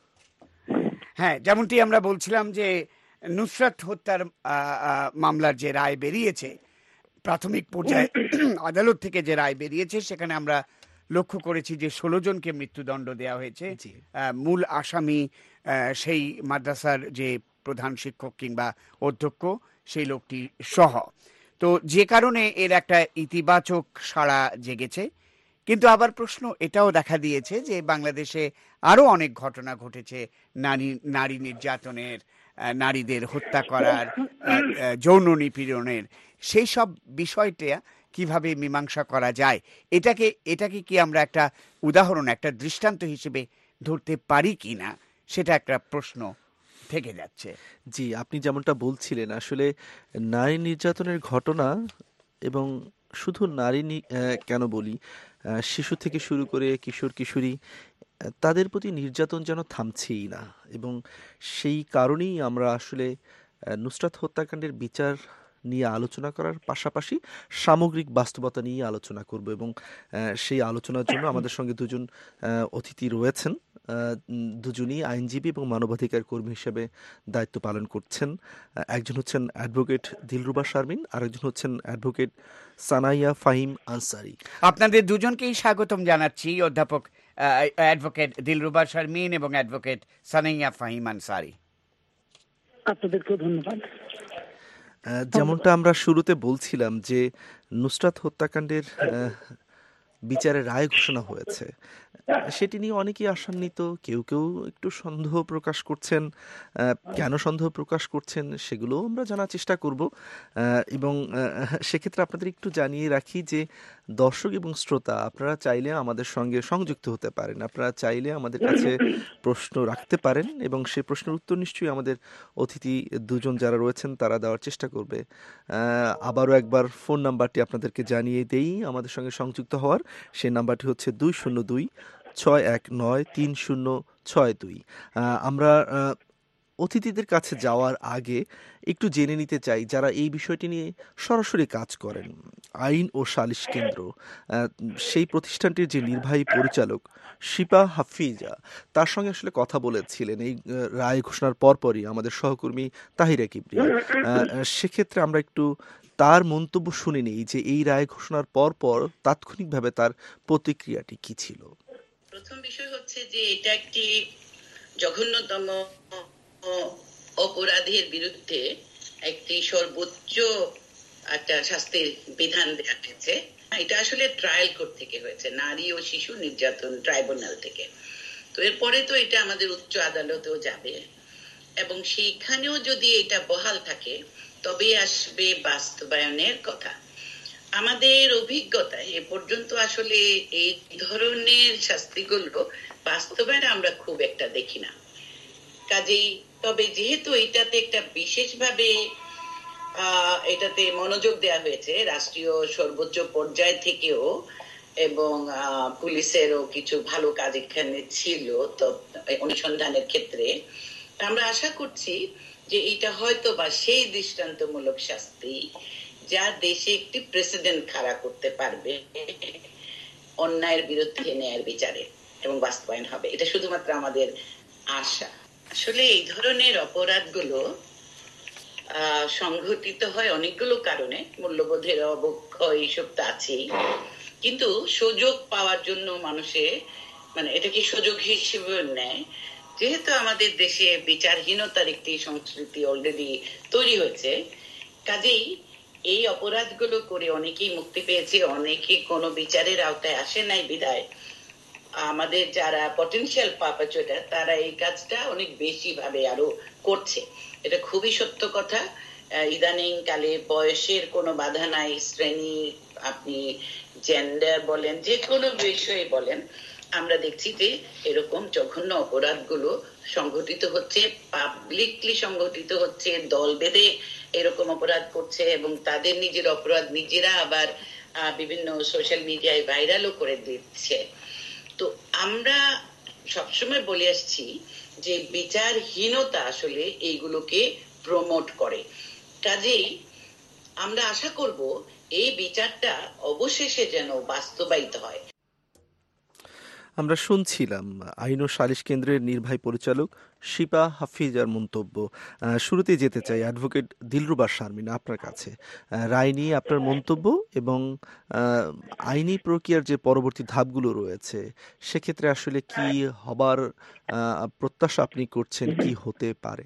হ্যাঁ, যেমনটি আমরা বলছিলাম যে নুসরাত হত্যার মামলার যে রায় বেরিয়েছে, প্রাথমিক পর্যায়ে আদালত থেকে যে রায় বেরিয়েছে, সেখানে আমরা লক্ষ্য করেছি যে ষোলো জনকে মৃত্যুদণ্ড দেওয়া হয়েছে। মূল আসামি সেই মাদ্রাসার যে প্রধান শিক্ষক কিংবা অধ্যক্ষ, সেই লোকটি সহ। তো যে কারণে এর একটা ইতিবাচক সাড়া জেগেছে। কিন্তু আবার প্রশ্ন এটাও দেখা দিয়েছে যে বাংলাদেশে আরো অনেক ঘটনা ঘটেছে নারী নারী নির্যাতনের, নারীদের হত্যা করার, যৌন নিপীড়নের। সেই সব বিষয়টা কিভাবে মীমাংসা করা যায়, এটাকে এটাকে কি আমরা একটা উদাহরণ, একটা দৃষ্টান্ত হিসেবে ধরতে পারি কি না, সেটা একটা প্রশ্ন থেকে যাচ্ছে। জি, আপনি যেমনটা বলছিলেন, আসলে নারী নির্যাতনের ঘটনা, এবং শুধু নারী কেন বলি, শিশু থেকে শুরু করে কিশোর কিশোরী, তাদের প্রতি নির্যাতন যেন থামছেই না। এবং সেই কারণেই আমরা আসলে নুসরাত হত্যাকাণ্ডের বিচার নিয়ে আলোচনা করার পাশাপাশি সামগ্রিক বাস্তবতা নিয়ে আলোচনা করব। এবং সেই আলোচনার জন্য আমাদের সঙ্গে দুজন অতিথি রয়েছেন। দুজনই আইনজীবী এবং মানবাধিকার কর্মী হিসেবে দায়িত্ব পালন করছেন। একজন হচ্ছেন অ্যাডভোকেট দিলরুবা শারমিন, আর একজন হচ্ছেন অ্যাডভোকেট সানাইয়া ফাহিম আনসারি। আপনাদের দুজনকেই স্বাগতম জানাচ্ছি, অধ্যাপক অ্যাডভোকেট দিলরুবা শারমিন এবং অ্যাডভোকেট সানাইয়া ফাহিম আনসারি। আপনাদেরকেও ধন্যবাদ। যেমনটা আমরা শুরুতে বলছিলাম যে নুসরাত হত্যাকাণ্ডের বিচারের রায় ঘোষণা হয়েছে, সেটি নিয়ে অনেকেই আশান্বিত, কেউ কেউ একটু সন্দেহ প্রকাশ করছেন। কেন সন্দেহ প্রকাশ করছেন সেগুলোও আমরা জানার চেষ্টা করব, এবং সেক্ষেত্রে আপনাদের একটু জানিয়ে রাখি যে দর্শক এবং শ্রোতা আপনারা চাইলে আমাদের সঙ্গে সংযুক্ত হতে পারেন, আপনারা চাইলে আমাদের কাছে প্রশ্ন রাখতে পারেন এবং সেই প্রশ্নের উত্তর নিশ্চয়ই আমাদের অতিথি দুজন যারা রয়েছেন তারা দেওয়ার চেষ্টা করবে। আবারও একবার ফোন নাম্বারটি আপনাদেরকে জানিয়ে দেই আমাদের সঙ্গে সংযুক্ত হওয়ার। সেই নাম্বারটি হচ্ছে দুই শূন্য দুই ছয় এক নয় তিন শূন্য ছয় দুই। আমরা অতিথিদের কাছে যাওয়ার আগে একটু জেনে নিতে চাই যারা এই বিষয়টি নিয়ে সরাসরি কাজ করেন, আইন ও সালিশ কেন্দ্র, সেই প্রতিষ্ঠানটির যে নির্বাহী পরিচালক শিপা হাফিজা, তার সঙ্গে আসলে কথা বলেছিলেন এই রায় ঘোষণার পরপরই আমাদের সহকর্মী তাহিরা কিবরিয়া। সেক্ষেত্রে আমরা একটু তার মন্তব্য শুনে নেই যে এই রায় ঘোষণার পর পর তাৎক্ষণিকভাবে তার প্রতিক্রিয়াটি কি ছিল। প্রথম বিষয় হচ্ছে যে এটা একটি জঘন্যতম অপরাধের বিরুদ্ধে একটি সর্বোচ্চ একটা শাস্তির বিধান দেওয়া হয়েছে। এটা আসলে ট্রায়াল কোর্ট থেকে হয়েছে, নারী ও শিশু নির্যাতন ট্রাইব্যুনাল থেকে। তো এরপরে তো এটা আমাদের উচ্চ আদালতেও যাবে এবং সেইখানেও যদি এটা বহাল থাকে তবে আসবে বাস্তবায়নের কথা। আমাদের অভিজ্ঞতায় এ পর্যন্ত আসলে এই ধরনের শাস্তিগুলো বাস্তবায়ন আমরা খুব একটা দেখি না। কাজেই তবে যেহেতু এটাতে একটা বিশেষভাবে আহ এটাতে মনোযোগ দেওয়া হয়েছে রাষ্ট্রীয় সর্বোচ্চ পর্যায় থেকেও, এবং আহ পুলিশেরও কিছু ভালো কাজ এখানে ছিল তো অনুসন্ধানের ক্ষেত্রে, আমরা আশা করছি যে এটা হয়তো বা সেই দৃষ্টান্তমূলক শাস্তি যা দেশে একটি প্রেসিডেন্ট খাড়া করতে পারবে অন্যায়ের বিরুদ্ধে ন্যায়ের বিচারে, এবং বাস্তবায়ন হবে। এটা শুধুমাত্র আমাদের আশা। আসলে এই ধরনের অপরাধগুলো আহ সংঘটিত হয় অনেকগুলো কারণে, মূল্যবোধের অবক্ষয় এইসব তো আছেই, কিন্তু সুযোগ পাওয়ার জন্য মানুষে মানে এটাকে সুযোগ হিসেবে নেয়। যেহেতু আমাদের দেশে বিচারহীনতার একটি সংস্কৃতি অলরেডি তৈরি হয়েছে, কাজেই এই অপরাধগুলো করে অনেকেই মুক্তি পেয়েছে, অনেকে কোনো বিচারের আওতায় আসে নাই বিধায় আমাদের যারা পটেনশিয়াল পারপেট্রেটর তারা এই কাজটা অনেক বেশি ভাবে আরো করছে। এটা খুবই সত্য কথা। ইদানিং কালে বয়সের কোনো বাধা নাই, শ্রেণী, আপনি জেন্ডার বলেন, যে কোনো বিষয়ে বলেন, আমরা দেখছি যে এরকম জঘন্য অপরাধগুলো সংঘটিত হচ্ছে, পাবলিকলি সংঘটিত হচ্ছে, দল বেঁধে এরকম অপরাধ করছে এবং তাদের নিজের অপরাধ নিজেরা আবার বিভিন্ন সোশ্যাল মিডিয়ায় ভাইরালও করে দিচ্ছে। তো আমরা সবসময় বলে আসছি যে বিচারহীনতা আসলে এইগুলোকে প্রমোট করে। কাজেই আমরা আশা করব এই বিচারটা অবশেষে যেন বাস্তবায়িত হয়। আমরা শুনছিলাম আইন ও সালিশ কেন্দ্রের নির্বাহী পরিচালক শিপা হাফিজার মন্তব্য। শুরুতেই যেতে চাই অ্যাডভোকেট দিলরুবা শারমিন আপনার কাছে, রায় নিয়ে আপনার মন্তব্য এবং আইনি প্রক্রিয়ার যে পরবর্তী ধাপগুলো রয়েছে সেক্ষেত্রে আসলে কি হবার প্রত্যাশা আপনি করছেন, কি হতে পারে?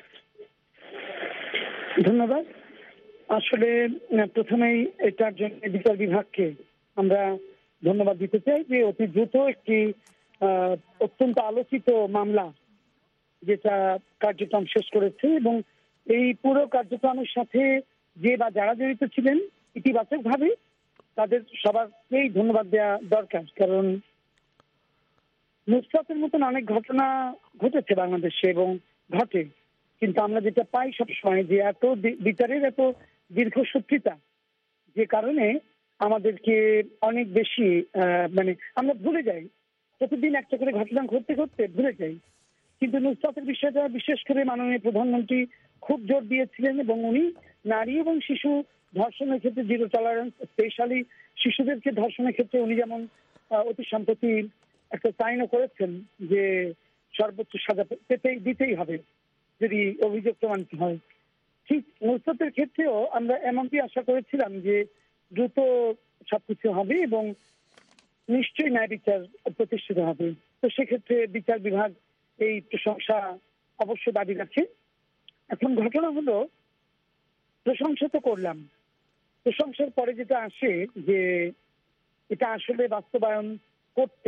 ধন্যবাদ। আসলে প্রথমেই এটার জন্য বিচার বিভাগকে আমরা ধন্যবাদ দিতে চাই যে অতি দ্রুত একটি অত্যন্ত আলোচিত মামলা যেটা কার্যক্রম শেষ করেছে, এবং এই পুরো কার্যক্রমের সাথে যে বা যারা জড়িত ছিলেন ইতিবাচক ভাবে তাদের সবাইকেই ধন্যবাদ দেওয়া দরকার। কারণ নুসরাতের মতন অনেক ঘটনা ঘটেছে বাংলাদেশে এবং ঘটে, কিন্তু আমরা যেটা পাই সবসময় যে এত বিচারের এত দীর্ঘসূত্রিতা, যে কারণে আমাদেরকে অনেক বেশি মানে আমরা ভুলে যাই, প্রতিদিন একটা করে ঘটনা ঘটতে ঘটতে ভুলে যাই। কিন্তু নুসরাতের বিষয়টা বিশেষ করে মাননীয় প্রধানমন্ত্রী খুব জোর দিয়েছিলেন, এবং উনি নারী এবং শিশু ধর্ষণের ক্ষেত্রে জিরো টলারেন্স, স্পেশালি শিশুদেরকে ধর্ষণের ক্ষেত্রে উনি যেমন অতি সম্প্রতি একটা সাইনও করেছেন যে সর্বোচ্চ সাজা পেতেই দিতেই হবে যদি অভিযোগ প্রমাণিত হয়। ঠিক নুসরাতের ক্ষেত্রেও আমরা এমনটি আশা করেছিলাম যে দ্রুত সবকিছু হবে এবং নিশ্চয়ই ন্যায় বিচার প্রতিষ্ঠিত হবে। তো সেক্ষেত্রে বিচার বিভাগ এই প্রশংসা অবশ্যই দাবি রাখে। এখন ঘটনা হলো, প্রশংসা তো করলাম, প্রশংসার পরে যেটা আসে যে এটা আসলে বাস্তবায়ন করতে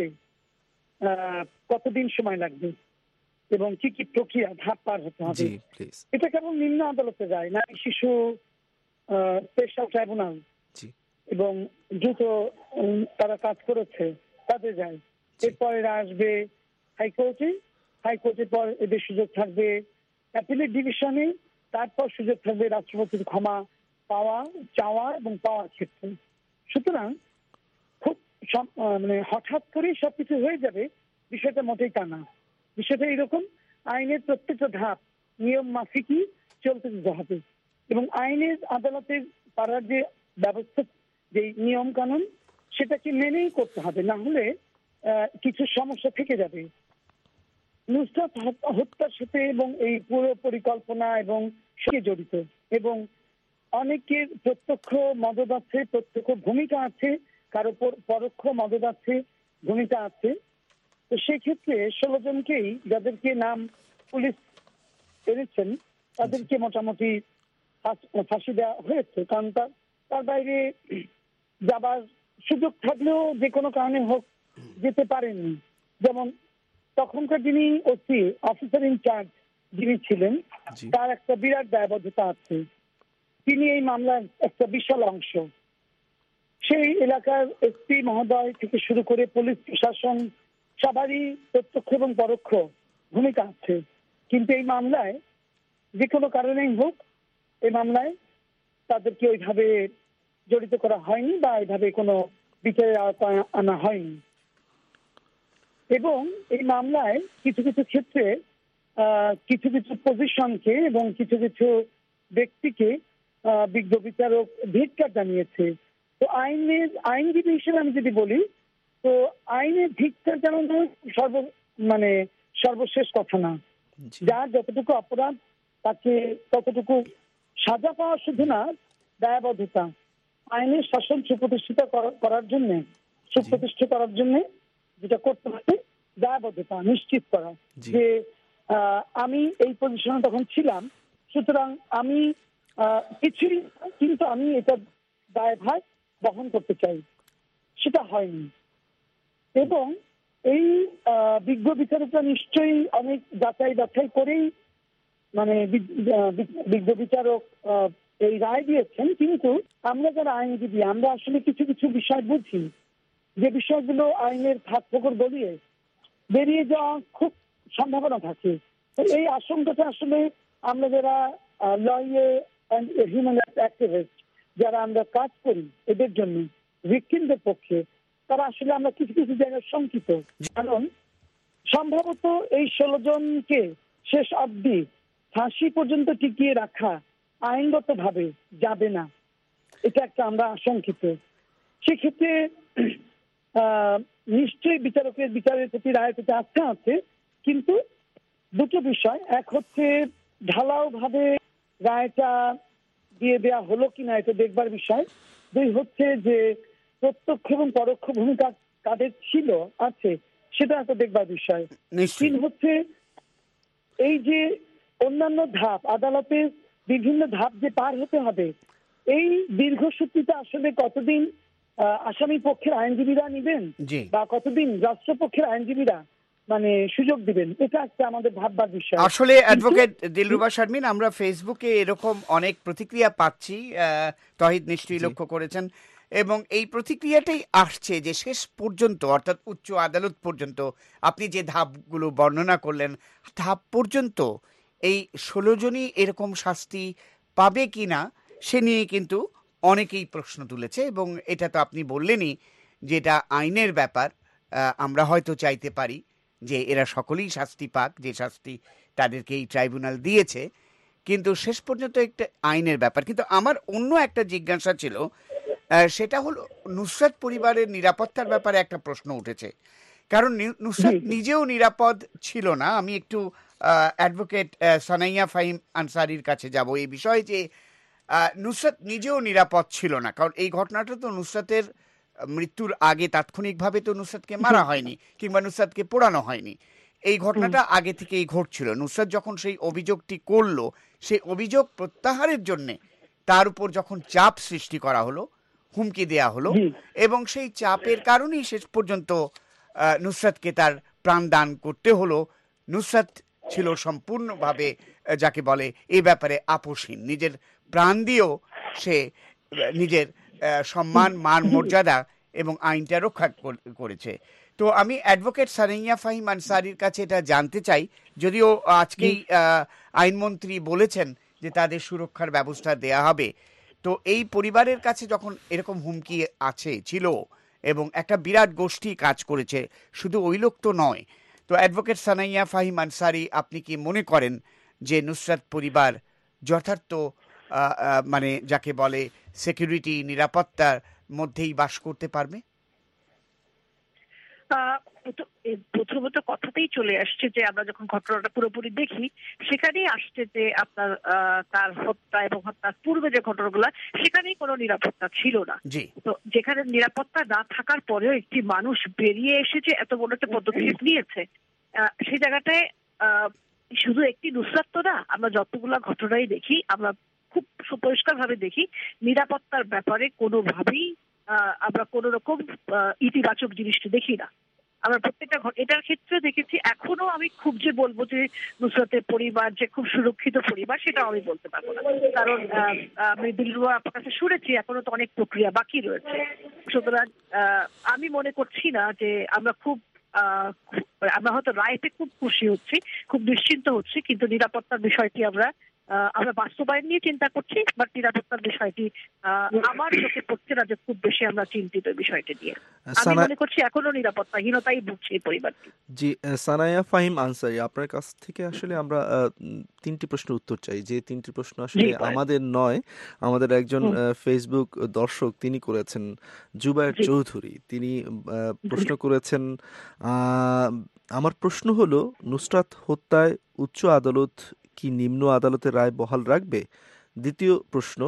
কতদিন সময় লাগবে এবং কি কি প্রক্রিয়া ধাপ পার হতে হবে। এটা কেবল নিম্ন আদালতে যায়, নারী শিশু স্পেশাল ট্রাইব্যুনাল এবং দ্রুত তারা কাজ করেছে তাদের যায়। এরপরে আসবে হাইকোর্টে, হাইকোর্টের পর এদের সুযোগ থাকবে অ্যাপিলেট ডিভিশনে, তারপর সুযোগ থাকবে রাষ্ট্রপতির ক্ষমা পাওয়া, চাওয়া এবং পাওয়ার ক্ষেত্রে। সুতরাং খুব মানে হঠাৎ করেই সবকিছু হয়ে যাবে বিষয়টা মোটেই তা না। বিষয়টা এরকম, আইনের প্রত্যেকটা ধাপ নিয়ম মাফিকই চলতে দিতে হবে এবং আইনের আদালতের পাড়ার যে ব্যবস্থা, যে নিয়ম কানুন, সেটাকে মেনেই করতে হবে, না হলে কিছু সমস্যা থেকে যাবে। নুসরাত হত্যার সাথে এবং এই পুরো পরিকল্পনা এবং সে জড়িত এবং অনেকের প্রত্যক্ষ মদত আছে, প্রত্যক্ষ ভূমিকা আছে, কারো পরোক্ষ মদত আছে, ভূমিকা আছে। তো সেক্ষেত্রে ষোলো জনকেই, যাদেরকে নাম পুলিশ এনেছেন, তাদেরকে মোটামুটি ফাঁসি দেওয়া হয়েছে, কারণ তার তার বাইরে যাবার সুযোগ থাকলেও যে কোনো কারণে হোক যেতে পারেননি। যেমন তখনকার যিনি ওসি অফিসার ইনচার্জ যিনি ছিলেন, তার একটা বিরাট দায়বদ্ধতা আছে। তিনি এই মামলার একটা বিশাল অংশ। সেই এলাকার এসপি মহোদয় থেকে শুরু করে পুলিশ প্রশাসন সবারই প্রত্যক্ষ এবং পরোক্ষ ভূমিকা আছে, কিন্তু এই মামলায় যে কোনো কারণেই হোক এই মামলায় তাদেরকে ওইভাবে জড়িত করা হয়নি বা এইভাবে কোনো বিচারের আওতায় আনা হয়নি। এবং এই মামলায় কিছু কিছু ক্ষেত্রে কিছু কিছু পজিশনকে এবং কিছু কিছু ব্যক্তিকে বিজ্ঞ বিচারক ধিক্কার জানিয়েছে। তো আইনের আইনজীবী হিসেবে আমি যদি বলি, তো আইনের ধিক্কার জানানো সর্ব মানে সর্বশেষ কথা না। যার যতটুকু অপরাধ তাকে ততটুকু সাজা পাওয়া শুধু না, দায়বদ্ধতা আইনের শাসন সুপ্রতিষ্ঠিত করার জন্য সুপ্রতিষ্ঠিত করার জন্য যেটা করতে হবে, দায়বদ্ধতা নিশ্চিত করা যে আমি এই পজিশনে তখন ছিলাম, সুতরাং আমি কিছুই, কিন্তু আমি এটা দায়ভার বহন করতে চাই। সেটা হয়নি এবং এই বিজ্ঞ বিচারকরা নিশ্চয়ই অনেক যাচাই বাছাই করেই মানে বিজ্ঞ বিচারক এই রায় দিয়েছেন, কিন্তু আমরা যারা আইনজীবী আমরা আসলে কিছু কিছু বিষয় বুঝি, যে বিষয়গুলো আইনের ফাঁক ফোকর গলিয়ে বেরিয়ে যাওয়া খুব সম্ভাবনা থাকে। এই আশঙ্কাটা আসলে আমরা যারা লয়ে হিউম্যান রাইটস অ্যাক্টিভিস্ট যারা আমরা কাজ করি এদের জন্য, ভিকটিমদের পক্ষে, তারা আসলে আমরা কিছু কিছু জায়গায় শঙ্কিত। কারণ সম্ভবত এই ষোলো জনকে শেষ অবধি ফাঁসি পর্যন্ত টিকিয়ে রাখা আইনগত ভাবে যাবে না, এটা একটা আমরা আশঙ্কিত। সেক্ষেত্রে নিশ্চয়ই বিচারকের বিচারের প্রতি রায়ের প্রতি আস্থা আছে, কিন্তু দুটো বিষয়, এক হচ্ছে ঢালাও ভাবে রায়টা দিয়ে দেওয়া হলো কিনা এটা দেখবার বিষয়, দুই হচ্ছে যে প্রত্যক্ষ এবং পরোক্ষ ভূমিকা কাদের ছিল আছে সেটা একটা দেখবার বিষয়। তিন হচ্ছে এই যে অন্যান্য ধাপ, আদালতের বিভিন্ন ধাপ যে পার হতে হবে, এই দীর্ঘসূত্রিতা আসলে কতদিন আসামি পক্ষের আইনজীবীরা নিবেন বা কতদিন রাষ্ট্রপক্ষের আইনজীবীরা মানে সুযোগ দিবেন, এটা একটা আমাদের ভাববার বিষয়। আসলে অ্যাডভোকেট দিলরুবা শারমিন, আমরা ফেসবুকে এরকম অনেক প্রতিক্রিয়া পাচ্ছি, তহিদ নিশ্চয়ই লক্ষ্য করেছেন, এবং এই প্রতিক্রিয়াটাই আসছে যে শেষ পর্যন্ত অর্থাৎ উচ্চ আদালত পর্যন্ত আপনি যে ধাপগুলো বর্ণনা করলেন, ধাপ পর্যন্ত এই ষোলো জনই এরকম শাস্তি পাবে কিনা সে নিয়ে কিন্তু অনেকেই প্রশ্ন তুলেছে। এবং এটা তো আপনি বললেনই যেটা আইনের ব্যাপার, আমরা হয়তো চাইতে পারি যে এরা সকলেই শাস্তি পাক, যে শাস্তি তাদেরকে এই ট্রাইব্যুনাল দিয়েছে, কিন্তু শেষ পর্যন্ত একটা আইনের ব্যাপার। কিন্তু আমার অন্য একটা জিজ্ঞাসা ছিল, সেটা হলো নুসরাত পরিবারের নিরাপত্তার ব্যাপারে একটা প্রশ্ন উঠেছে, কারণ নুসরাত নিজেও নিরাপদ ছিল না। আমি একটু অ্যাডভোকেট সানাইয়া ফাহিম আনসারির কাছে যাব এই বিষয়ে, যে নুসরাত নিজেও নিরাপদ ছিল না, কারণ এই ঘটনাটা তো নুসরাতের মৃত্যুর আগে তাৎক্ষণিকভাবে তো নুসরাতকে মারা হয়নি কিংবা নুসরাতকে পোড়ানো হয়নি, এই ঘটনাটা আগে থেকেই ঘটছিল। নুসরাত যখন সেই অভিযোগটি করলো, সেই অভিযোগ প্রত্যাহারের জন্যে তার উপর যখন চাপ সৃষ্টি করা হলো, হুমকি দেয়া হলো এবং সেই চাপের কারণেই শেষ পর্যন্ত নুসরাতকে তার প্রাণ দান করতে হলো। নুসরাত ছিল সম্পূর্ণভাবে যাকে বলে এই ব্যাপারে আপোষহীন, নিজের প্রাণ দিয়েও সে নিজের সম্মান, মান, মর্যাদা এবং আইনটা রক্ষা করেছে। তো আমি অ্যাডভোকেট সানাইয়া ফাহিম আনসারীর কাছে এটা জানতে চাই, যদিও আজকেই আইনমন্ত্রী বলেছেন যে তাদের সুরক্ষার ব্যবস্থা দেয়া হবে, তো এই পরিবারের কাছে যখন এরকম হুমকি আছে ছিল এবং একটা বিরাট গোষ্ঠী কাজ করেছে, শুধু ওই লোক তো নয়, তো অ্যাডভোকেট সানাইয়া ফাহিম আনসারী আপনি কি মনে করেন যে নুসরাত পরিবার যথার্থ মানে যাকে বলে সিকিউরিটি, নিরাপত্তার মধ্যেই বাস করতে পারবে? প্রথমত কথাতেই চলে আসছে যে আমরা যখন ঘটনাটা পুরোপুরি দেখি সেখানেই আসছে যে আপনার তার হত্যা এবং হত্যার পূর্বে যে ঘটনাগুলো সেখানেই কোনো নিরাপত্তা ছিল না। তো যেখানে নিরাপত্তা না থাকার পরেও একটি মানুষ বেরিয়ে এসেছে, এত বড় একটা পদক্ষেপ নিয়েছে, সেই জায়গাটায় শুধু একটি নুসরাত তো না, আমরা যতগুলা ঘটনাই দেখি আমরা খুব সুপরিষ্কার ভাবে দেখি নিরাপত্তার ব্যাপারে কোনোভাবেই আমরা কোন রকম ইতিবাচক জিনিসটা দেখি না। আমরা প্রত্যেকটা এটার ক্ষেত্রে দেখেছি। এখনো আমি খুব যে বলবো যে নুসরাতের পরিবার যে খুব সুরক্ষিত পরিবার, সেটাও আমি বলতে পারবো না, কারণ আমি দিলরুবা আপনার কাছে শুনেছি এখনো তো অনেক প্রক্রিয়া বাকি রয়েছে। সুতরাং আমি মনে করছি না যে আমরা খুব আমরা হয়তো রায়তে খুব খুশি হচ্ছি, খুব নিশ্চিন্ত হচ্ছি, কিন্তু নিরাপত্তার বিষয়টি আমরা আমরা বাস্তবায়ন নিয়ে চিন্তা করছি, বাট নিরাপত্তার বিষয়টি আমার চোখে পড়ছে না যে খুব বেশি আমরা চিন্তিত বিষয়টি নিয়ে। আমি মনে করছি এখনো নিরাপত্তাহীনতাই ভুগছে এই পরিবারটি। জি, সানাইয়া ফাহিম আনসারী, আপনার কাছ থেকে আসলে আমরা তিনটি প্রশ্নের উত্তর চাই, যে তিনটি প্রশ্ন আসলে আমাদের নয়, আমাদের একজন ফেসবুক দর্শক তিনি করেছেন, জুবায়ের চৌধুরী, তিনি প্রশ্ন করেছেন, আমার প্রশ্ন হলো নুসরাত হত্যায় উচ্চ আদালত কি নিম্ন আদালতের রায় বহাল রাখবে? দ্বিতীয় প্রশ্ন,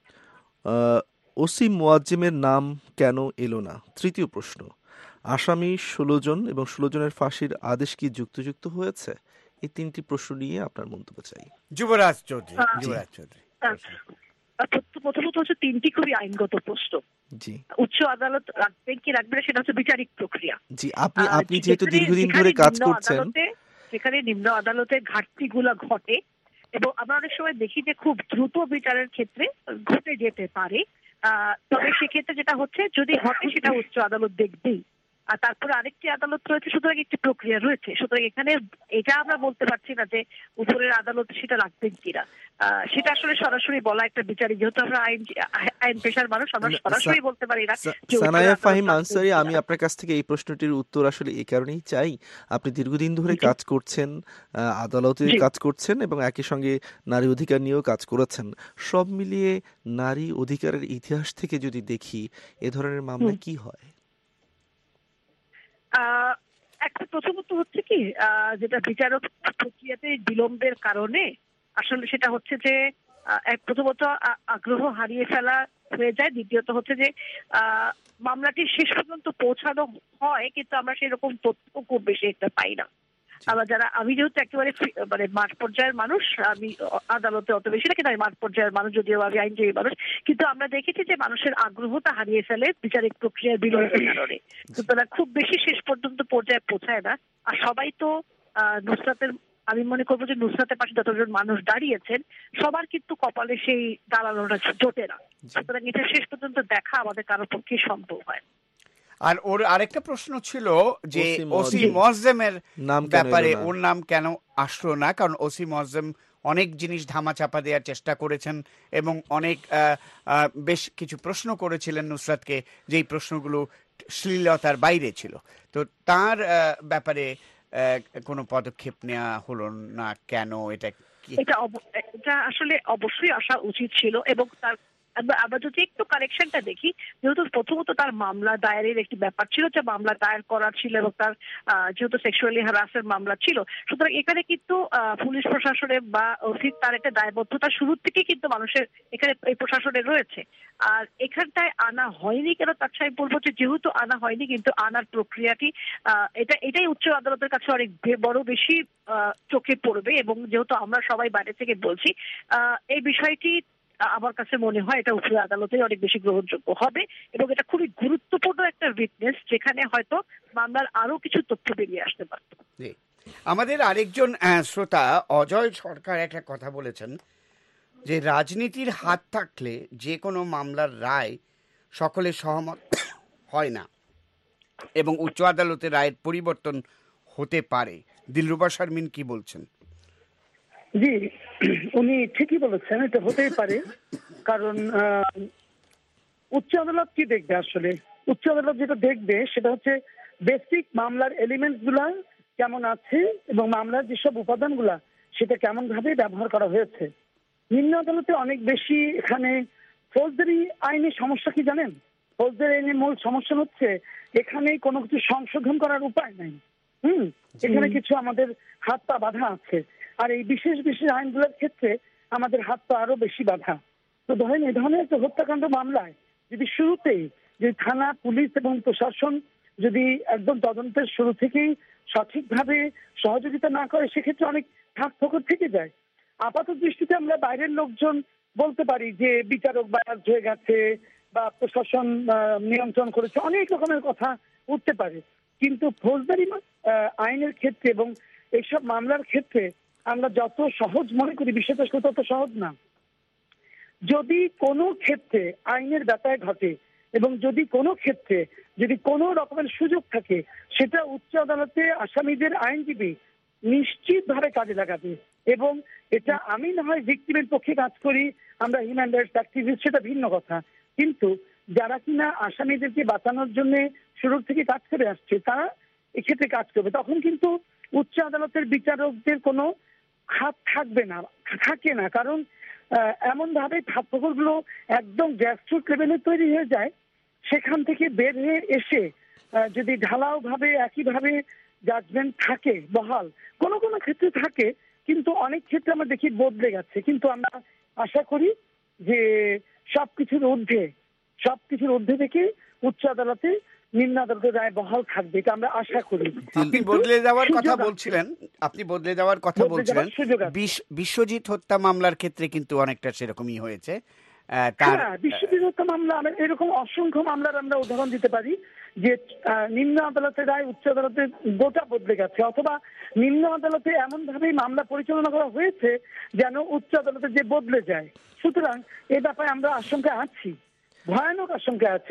ওসি মোয়াজ্জেমের নাম কেন এলো না? তৃতীয় প্রশ্ন, আসামি ষোলো জন এবং ষোলো জনের ফাঁসির আদেশ কি যুক্তিযুক্ত হয়েছে? এই তিনটি প্রশ্ন নিয়ে আপনার মন্তব্য চাই। যুবরাজ চৌধুরী। যুবরাজ চৌধুরী, প্রথমত হচ্ছে তিনটি খুবই আইনগত প্রশ্ন। জি, উচ্চ আদালত রাখবেন কি রাখবেন সেটা হচ্ছে বিচারিক প্রক্রিয়া। জি, আপনি আপনি যেহেতু দীর্ঘদিন ধরে কাজ করছেন, যেখানে নিম্ন আদালতের ঘাটতিগুলো ঘটে এবং আমরা অনেক সময় দেখি যে খুব দ্রুত বিচারের ক্ষেত্রে ঘটে যেতে পারে, তবে সেক্ষেত্রে যেটা হচ্ছে যদি ঘটে সেটা উচ্চ আদালত দেখবেই, আর তারপরে আরেকটি আদালত রয়েছে, সুতরাং একটি প্রক্রিয়া রয়েছে। সুতরাং এখানে এটা আমরা বলতে পারছি না যে উপরের আদালত সেটা রাখবেন কিনা, সেটা আসলে সরাসরি বলা একটা বিচারিক, যেহেতু আমরা আইন আইন পেশার মানুষ, আমরা সরাসরি বলতে পারি না। সানাইয়া ফাহিম আনসারী, আমি আপনার কাছ থেকে এই প্রশ্নটির উত্তর আসলে এই কারণেই চাই, আপনি দীর্ঘদিন ধরে কাজ করছেন, আদালতে কাজ করছেন এবং একই সঙ্গে নারী অধিকার নিয়েও কাজ করেছেন। সব মিলিয়ে নারী অধিকারের ইতিহাস থেকে যদি দেখি এ ধরনের মামলা কি হয়? একটা প্রথমত হচ্ছে কি, যেটা বিচারক প্রক্রিয়াতে বিলম্বের কারণে আসলে সেটা হচ্ছে যে প্রথমত আগ্রহ হারিয়ে ফেলা হয়ে যায়, দ্বিতীয়ত হচ্ছে যে মামলাটি শেষ পর্যন্ত পৌঁছানো হয় কিন্তু আমরা সেরকম তথ্য খুব বেশি একটা পাই না। আমরা যারা, আমি যেহেতু একেবারে মানে মাঠ পর্যায়ের মানুষ, আমি আদালতে অত বেশি না, কিন্তু আমি মাঠ পর্যায়ের মানুষ, যদিও আমি আইনজীবী মানুষ, কিন্তু আমরা দেখেছি যে মানুষের আগ্রহটা হারিয়ে ফেলে বিচারিক প্রক্রিয়ার বিলম্বের কারণে। সুতরাং খুব বেশি শেষ পর্যন্ত পর্যায়ে পৌঁছায় না। আর সবাই তো নুসরাতের, আমি মনে করবো যে নুসরাতের পাশে যতজন মানুষ দাঁড়িয়েছেন সবার কিন্তু কপালে সেই দাঁড়ানোটা জোটে না, সুতরাং এটা শেষ পর্যন্ত দেখা আমাদের কারোর পক্ষে সম্ভব হয়। আর ওর আরেকটা প্রশ্ন ছিল যে ওসি মোয়াজ্জেমের ব্যাপারে ওর নাম কেন আসলো না, কারণ ওসি মোয়াজ্জেম অনেক জিনিস ধামাচাপা দেওয়ার চেষ্টা করেছেন এবং অনেক বেশ কিছু প্রশ্ন করেছিলেন নুসরাতকে, যেই প্রশ্নগুলো শ্লীলতার বাইরে ছিল। তো তার ব্যাপারে কোনো পদক্ষেপ নেওয়া হলো না কেন? এটা এটা আসলে অবশ্যই আসা উচিত ছিল এবং তার আমরা যদি একটু কারেকশনটা দেখি, যেহেতু প্রথমত তার মামলা দায়েরের একটি ব্যাপার ছিল, যে মামলা দায়ের করা ছিল এবং তার যেহেতু সেক্সুয়ালি হ্যারাসের মামলা ছিল, সুতরাং এখানে কিন্তু পুলিশ প্রশাসনের বা ওসির তার একটা দায়বদ্ধতা শুরুর থেকে কিন্তু মানুষের এখানে এই প্রশাসনের রয়েছে। আর এখানটায় আনা হয়নি কেন, তার সাথে বলবো যে যেহেতু আনা হয়নি কিন্তু আনার প্রক্রিয়াটি এটা এটাই উচ্চ আদালতের কাছে অনেক বড় বেশি চোখে পড়বে এবং যেহেতু আমরা সবাই বাইরে থেকে বলছি এই বিষয়টি আমার কাছে মনে হয় এটা উপরে আদালতে অনেক বেশি গ্রহণযোগ্য হবে এবং এটা খুবই গুরুত্বপূর্ণ একটা উইটনেস, যেখানে হয়তো মামলার আরো কিছু তথ্য বেরিয়ে আসতে পারত। আমাদের আরেকজন শ্রোতা অজয় সরকার একটা কথা বলেছেন যে রাজনীতির হাত থাকলে যে কোনো মামলার রায় সকলের সহমত হয় না এবং উচ্চ আদালতের রায়ের পরিবর্তন হতে পারে। দিলরুবা শারমিন কি বলছেন? জি, উনি ঠিকই বলেছেন, এটা হতেই পারে। কারণ উচ্চ আদালত কি দেখবে? আসলে উচ্চ আদালত যেটা দেখবে সেটা হচ্ছে বেসিক মামলার এলিমেন্টস গুলা কেমন আছে এবং মামলার যেসব উপাদানগুলা সেটা কেমন ভাবে ব্যবহার করা হয়েছে। নিম্ন আদালতে অনেক বেশি এখানে ফৌজদারি আইনের সমস্যা কি জানেন? ফৌজদারি আইনের মূল সমস্যা হচ্ছে এখানে কোনো কিছু সংশোধন করার উপায় নাই। হুম এখানে কিছু আমাদের হাত পা বাঁধা আছে, আর এই বিশেষ বিশেষ আইনগুলোর ক্ষেত্রে আমাদের হাত পা আরো বেশি বাঁধা। তো ধরেন এই ধরনের একটা হত্যাকাণ্ড মামলায় যদি শুরুতেই যে থানা, পুলিশ এবং প্রশাসন যদি একদম তদন্তের শুরু থেকেই সঠিকভাবে সহযোগিতা না করে, সেক্ষেত্রে অনেক ফাঁক ফোকর থেকে যায়। আপাত দৃষ্টিতে আমরা বাইরের লোকজন বলতে পারি যে বিচারক বায়াস হয়ে গেছে বা প্রশাসন নিয়ন্ত্রণ করেছে, অনেক রকমের কথা উঠতে পারে। কিন্তু ফৌজদারি আইনের ক্ষেত্রে এবং এইসব মামলার ক্ষেত্রে আমরা যত সহজ মনে করি বিষয়টা তত সহজ না। যদি কোনো ক্ষেত্রে আইনের ব্যত্যয় ঘটে এবং যদি কোনো ক্ষেত্রে যদি কোনো রকমের সুযোগ থাকে, সেটা উচ্চ আদালতে আসামিদের আইনজীবী নিশ্চিতভাবে কাজে লাগাবে। এবং এটা আমি না হয় ভিকটিমের পক্ষে কাজ করি, আমরা হিউম্যান রাইটস অ্যাক্টিভিস্ট, সেটা ভিন্ন কথা। কিন্তু যারা কিনা আসামিদেরকে বাঁচানোর জন্য শুরু থেকে কাজ করে আসছে, তারা এক্ষেত্রে কাজ করবে। তখন কিন্তু উচ্চ আদালতের বিচারকদের কোনো হাত থাকবে না, থাকে না। কারণ এমন ভাবে গুলো একদম গ্যাসরুট লেভেলে তৈরি হয়ে যায়, সেখান থেকে বের হয়ে এসে যদি ঢালাও ভাবে একইভাবে জাজমেন্ট থাকে বহাল, কোনো কোনো ক্ষেত্রে থাকে, কিন্তু অনেক ক্ষেত্রে আমরা দেখি বদলে গেছে। কিন্তু আমরা আশা করি যে সবকিছুর ঊর্ধ্বে সবকিছুর ঊর্ধ্বে থেকে উচ্চ আদালতে নিম্ন আদালতের রায় বহাল থাকবে, এটা আমরা আশা করি। আপনি বদলে যাওয়ার কথা বলছিলেন আপনি বদলে যাওয়ার কথা বলছিলেন বিশ্বজিৎ হত্যা মামলার ক্ষেত্রে কিন্তু অনেকটা সেরকমই হয়েছে। বিশ্বজিৎ হত্যা মামলা এরকম অসংখ্য মামলার আমরা উদাহরণ দিতে পারি যে নিম্ন আদালতের রায় উচ্চ আদালতে গোটা বদলে গেছে, অথবা নিম্ন আদালতে এমন ভাবেই মামলা পরিচালনা করা হয়েছে যেন উচ্চ আদালতে যে বদলে যায়। সুতরাং এ ব্যাপারে আমরা আশঙ্কা আছি, ভয়ানক আশঙ্কা আছে।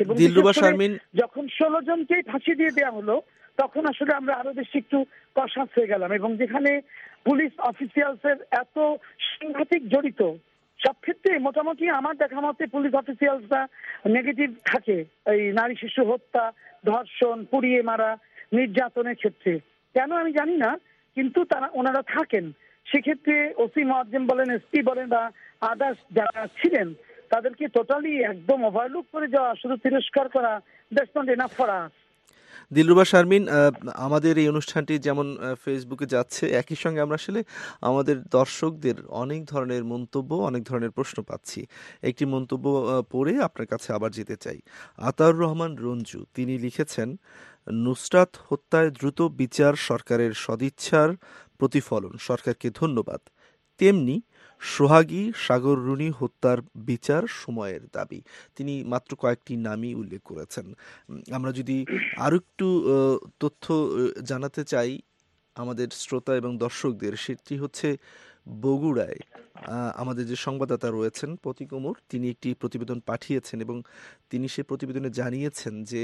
যখন ষোলো জনকেই ফাঁসি দিয়ে দেওয়া হলো, তখন আসলে আমরা আরো বেশি একটু কষাস হয়ে গেলাম। এবং যেখানে পুলিশ অফিসিয়ালসের এত সাংঘাতিক জড়িত, সব ক্ষেত্রে মোটামুটি আমার দেখা মতে পুলিশ অফিসিয়ালসরা নেগেটিভ থাকে এই নারী শিশু হত্যা, ধর্ষণ, পুড়িয়ে মারা, নির্যাতনের ক্ষেত্রে। কেন আমি জানি না, কিন্তু তারা ওনারা থাকেন। সেক্ষেত্রে ওসি মোয়াজ্জেম বলেন, এসপি বলেন বা আদার্স যারা ছিলেন, তাদেরকে টোটালি একদম ওভারলুক করে যাওয়া, শুধু তিরস্কার করা, that's not enough for us. Dilruba Sharmin, আমাদের এই অনুষ্ঠানটি যেমন ফেসবুকে যাচ্ছে, একই সঙ্গে আমরা আসলে আমাদের দর্শকদের অনেক ধরনের মন্তব্য, অনেক ধরনের প্রশ্ন পাচ্ছি। একটি মন্তব্য পড়ে আপনার কাছে আবার যেতে চাই। আতাউর রহমান রঞ্জু তিনি লিখেছেন, নুসরাত হত্যায় দ্রুত বিচার সরকারের সদিচ্ছার প্রতিফলন, সরকারকে ধন্যবাদ। তেমনি সোহাগী সাগর রুনি হত্যার বিচার সময়ের দাবি। তিনি মাত্র কয়েকটি নামই উল্লেখ করেছেন। আমরা যদি আরো একটু তথ্য জানাতে চাই আমাদের শ্রোতা এবং দর্শকদের, সেটি হচ্ছে বগুড়ায় আমাদের যে সংবাদদাতা রয়েছেন প্রতীক ওমর, তিনি একটি প্রতিবেদন পাঠিয়েছেন এবং তিনি সে প্রতিবেদনে জানিয়েছেন যে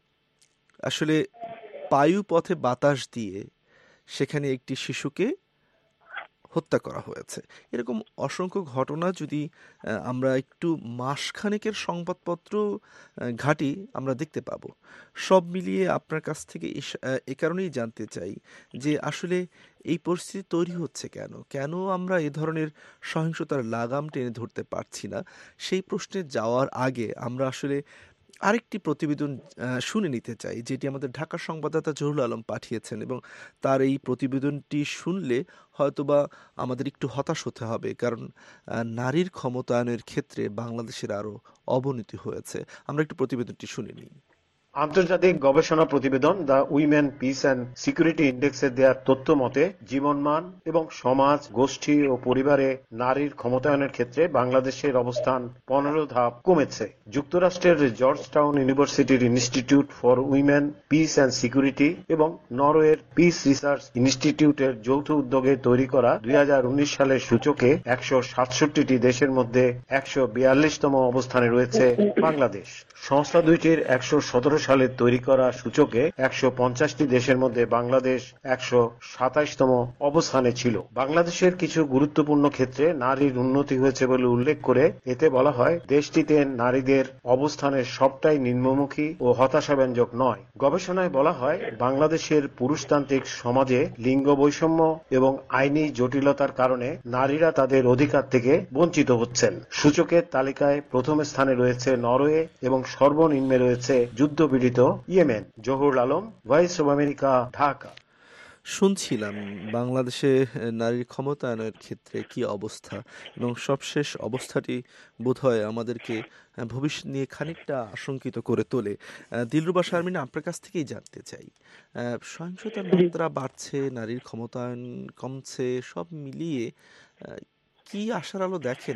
আসলে বায়ুপথে বাতাস দিয়ে সেখানে একটি শিশুকে হত্যা করা হয়েছে। এরকম অসংখ্য ঘটনা যদি আমরা একটু মাসখানেকের সংবাদপত্র ঘাঁটি আমরা দেখতে পাবো। সব মিলিয়ে আপনার কাছ থেকে এ কারণেই জানতে চাই যে আসলে এই পরিস্থিতি তৈরি হচ্ছে কেন, কেন আমরা এ ধরনের সহিংসতার লাগাম টেনে ধরতে পারছি না। সেই প্রশ্নে যাওয়ার আগে আমরা আসলে আরেকটি প্রতিবেদন শুনে নিতে চাই, যেটি আমাদের ঢাকার সংবাদদাতা জহুরুল আলম পাঠিয়েছেন এবং তার এই প্রতিবেদনটি শুনলে হয়তোবা আমাদের একটু হতাশ হতে হবে, কারণ নারীর ক্ষমতায়নের ক্ষেত্রে বাংলাদেশের আরও অবনতি হয়েছে। আমরা একটু প্রতিবেদনটি শুনে নিই। আন্তর্জাতিক গবেষণা প্রতিবেদন the women peace and security ইন্ডেক্সের দেওয়া তথ্য মতে জীবনমান এবং সমাজ, গোষ্ঠী ও পরিবারে নারীর ক্ষমতায়নের ক্ষেত্রে বাংলাদেশের অবস্থান পনেরো ধাপ কমেছে। যুক্তরাষ্ট্রের জর্জ টাউন ইউনিভার্সিটির institute for women peace and security এবং নরওয়ের পিস রিসার্চ ইনস্টিটিউটের যৌথ উদ্যোগে তৈরি করা দুই হাজার উনিশ সালের সূচকে একশো সাতষট্টিটি দেশের মধ্যে একশো বিয়াল্লিশতম অবস্থানে রয়েছে বাংলাদেশ। সংস্থা দুইটির একশো সতেরো সালে তৈরি করা সূচকে একশো পঞ্চাশটি দেশের মধ্যে বাংলাদেশ একশো সাতাইশতম অবস্থানে ছিল। বাংলাদেশের কিছু গুরুত্বপূর্ণ ক্ষেত্রে নারীর উন্নতি হয়েছে বলে উল্লেখ করে এতে বলা হয়, দেশটিতে নারীদের অবস্থানের সবটাই নিম্নমুখী ও হতাশাব্যঞ্জক নয়। গবেষণায় বলা হয়, বাংলাদেশের পুরুষতান্ত্রিক সমাজে লিঙ্গ বৈষম্য এবং আইনি জটিলতার কারণে নারীরা তাদের অধিকার থেকে বঞ্চিত হচ্ছেন। সূচকের তালিকায় প্রথম স্থানে রয়েছে নরওয়ে এবং সর্বনিম্নে রয়েছে যুদ্ধপীড়িত Yemen. Zahur Alam, voice of America, Dhaka. শুনছিলাম বাংলাদেশে নারীর ক্ষমতায়নের ক্ষেত্রে কি অবস্থা, এবং সবশেষ অবস্থাটি বোধহয় আমাদেরকে ভবিষ্যৎ নিয়ে খানিকটা আশঙ্কিত করে তোলে। দিলরুবা শারমিন, আপনার কাছ থেকেই জানতে চাই, সহিংসতার মাত্রা বাড়ছে, নারীর ক্ষমতায়ন কমছে, সব মিলিয়ে কি আশার আলো দেখেন?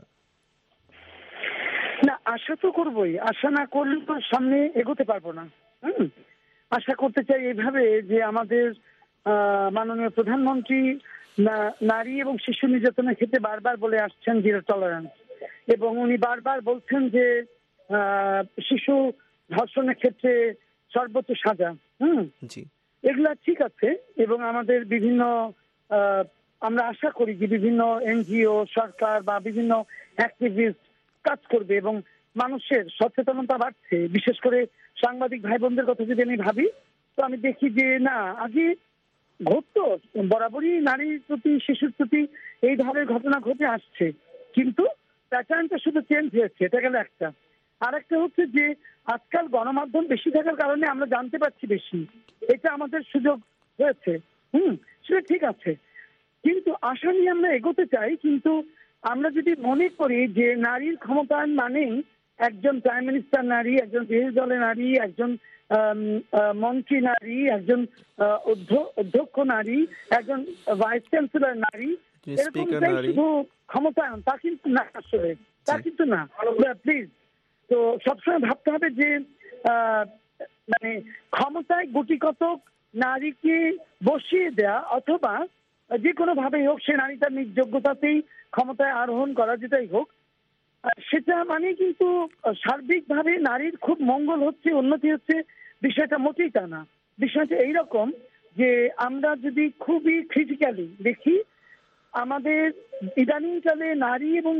না, আশা তো করবোই, আশা না করলে তো সামনে এগোতে পারবো না। হুম আশা করতে চাই এইভাবে যে আমাদের মাননীয় প্রধানমন্ত্রী নারী এবং শিশু নির্যাতনের ক্ষেত্রে বারবার বলে আসছেন জিরো টলারেন্স, এবং উনি বারবার বলছেন যে শিশু ধর্ষণের ক্ষেত্রে সর্বোচ্চ সাজা। হুম এগুলা ঠিক আছে, এবং আমাদের বিভিন্ন আমরা আশা করি যে বিভিন্ন এনজিও, সরকার বা বিভিন্ন অ্যাক্টিভিস্ট কাজ করবে এবং মানুষের সচেতনতা বাড়ছে। বিশেষ করে সাংবাদিক ভাই বোনদের কথা যদি আমি ভাবি, তো আমি দেখি যে না, আগে ঘটতো, বরাবরই নারীর প্রতি, শিশুর প্রতি এই ধরনের ঘটনা ঘটে আসছে, কিন্তু প্যাটার্নটা শুধু চেঞ্জ হয়েছে। এটা গেল একটা। আর একটা হচ্ছে যে আজকাল গণমাধ্যম বেশি থাকার কারণে আমরা জানতে পারছি বেশি, এটা আমাদের সুযোগ হয়েছে। হুম সেটা ঠিক আছে, কিন্তু আশা নিয়ে আমরা এগোতে চাই। কিন্তু আমরা যদি মনে করি যে নারীর ক্ষমতায়ন মানেই একজন প্রাইম মিনিস্টার নারী, একজন বিরোধী দলের নারী, একজন মন্ত্রী নারী, একজন অধ্যক্ষ নারী, একজন ভাইস চ্যান্সেলর নারী, এরকমটাই শুধু ক্ষমতায়ন, তা কিন্তু না। আসলে তা কিন্তু না। প্লিজ, তো সবসময় ভাবতে হবে যে মানে ক্ষমতায় গুটি কতক নারীকে বসিয়ে দেয়া, অথবা যে কোনো ভাবেই হোক সে নারী তার নিজ যোগ্যতাতেই ক্ষমতায় আরোহণ করা, যেটাই হোক, সেটা মানে কিন্তু সার্বিকভাবে নারীর খুব মঙ্গল হচ্ছে, উন্নতি হচ্ছে, বিষয়টা মোটেই তা না। বিষয়টা এইরকম যে আমরা যদি খুবই ক্রিটিক্যালি দেখি, আমাদের ইদানিংকালে নারী এবং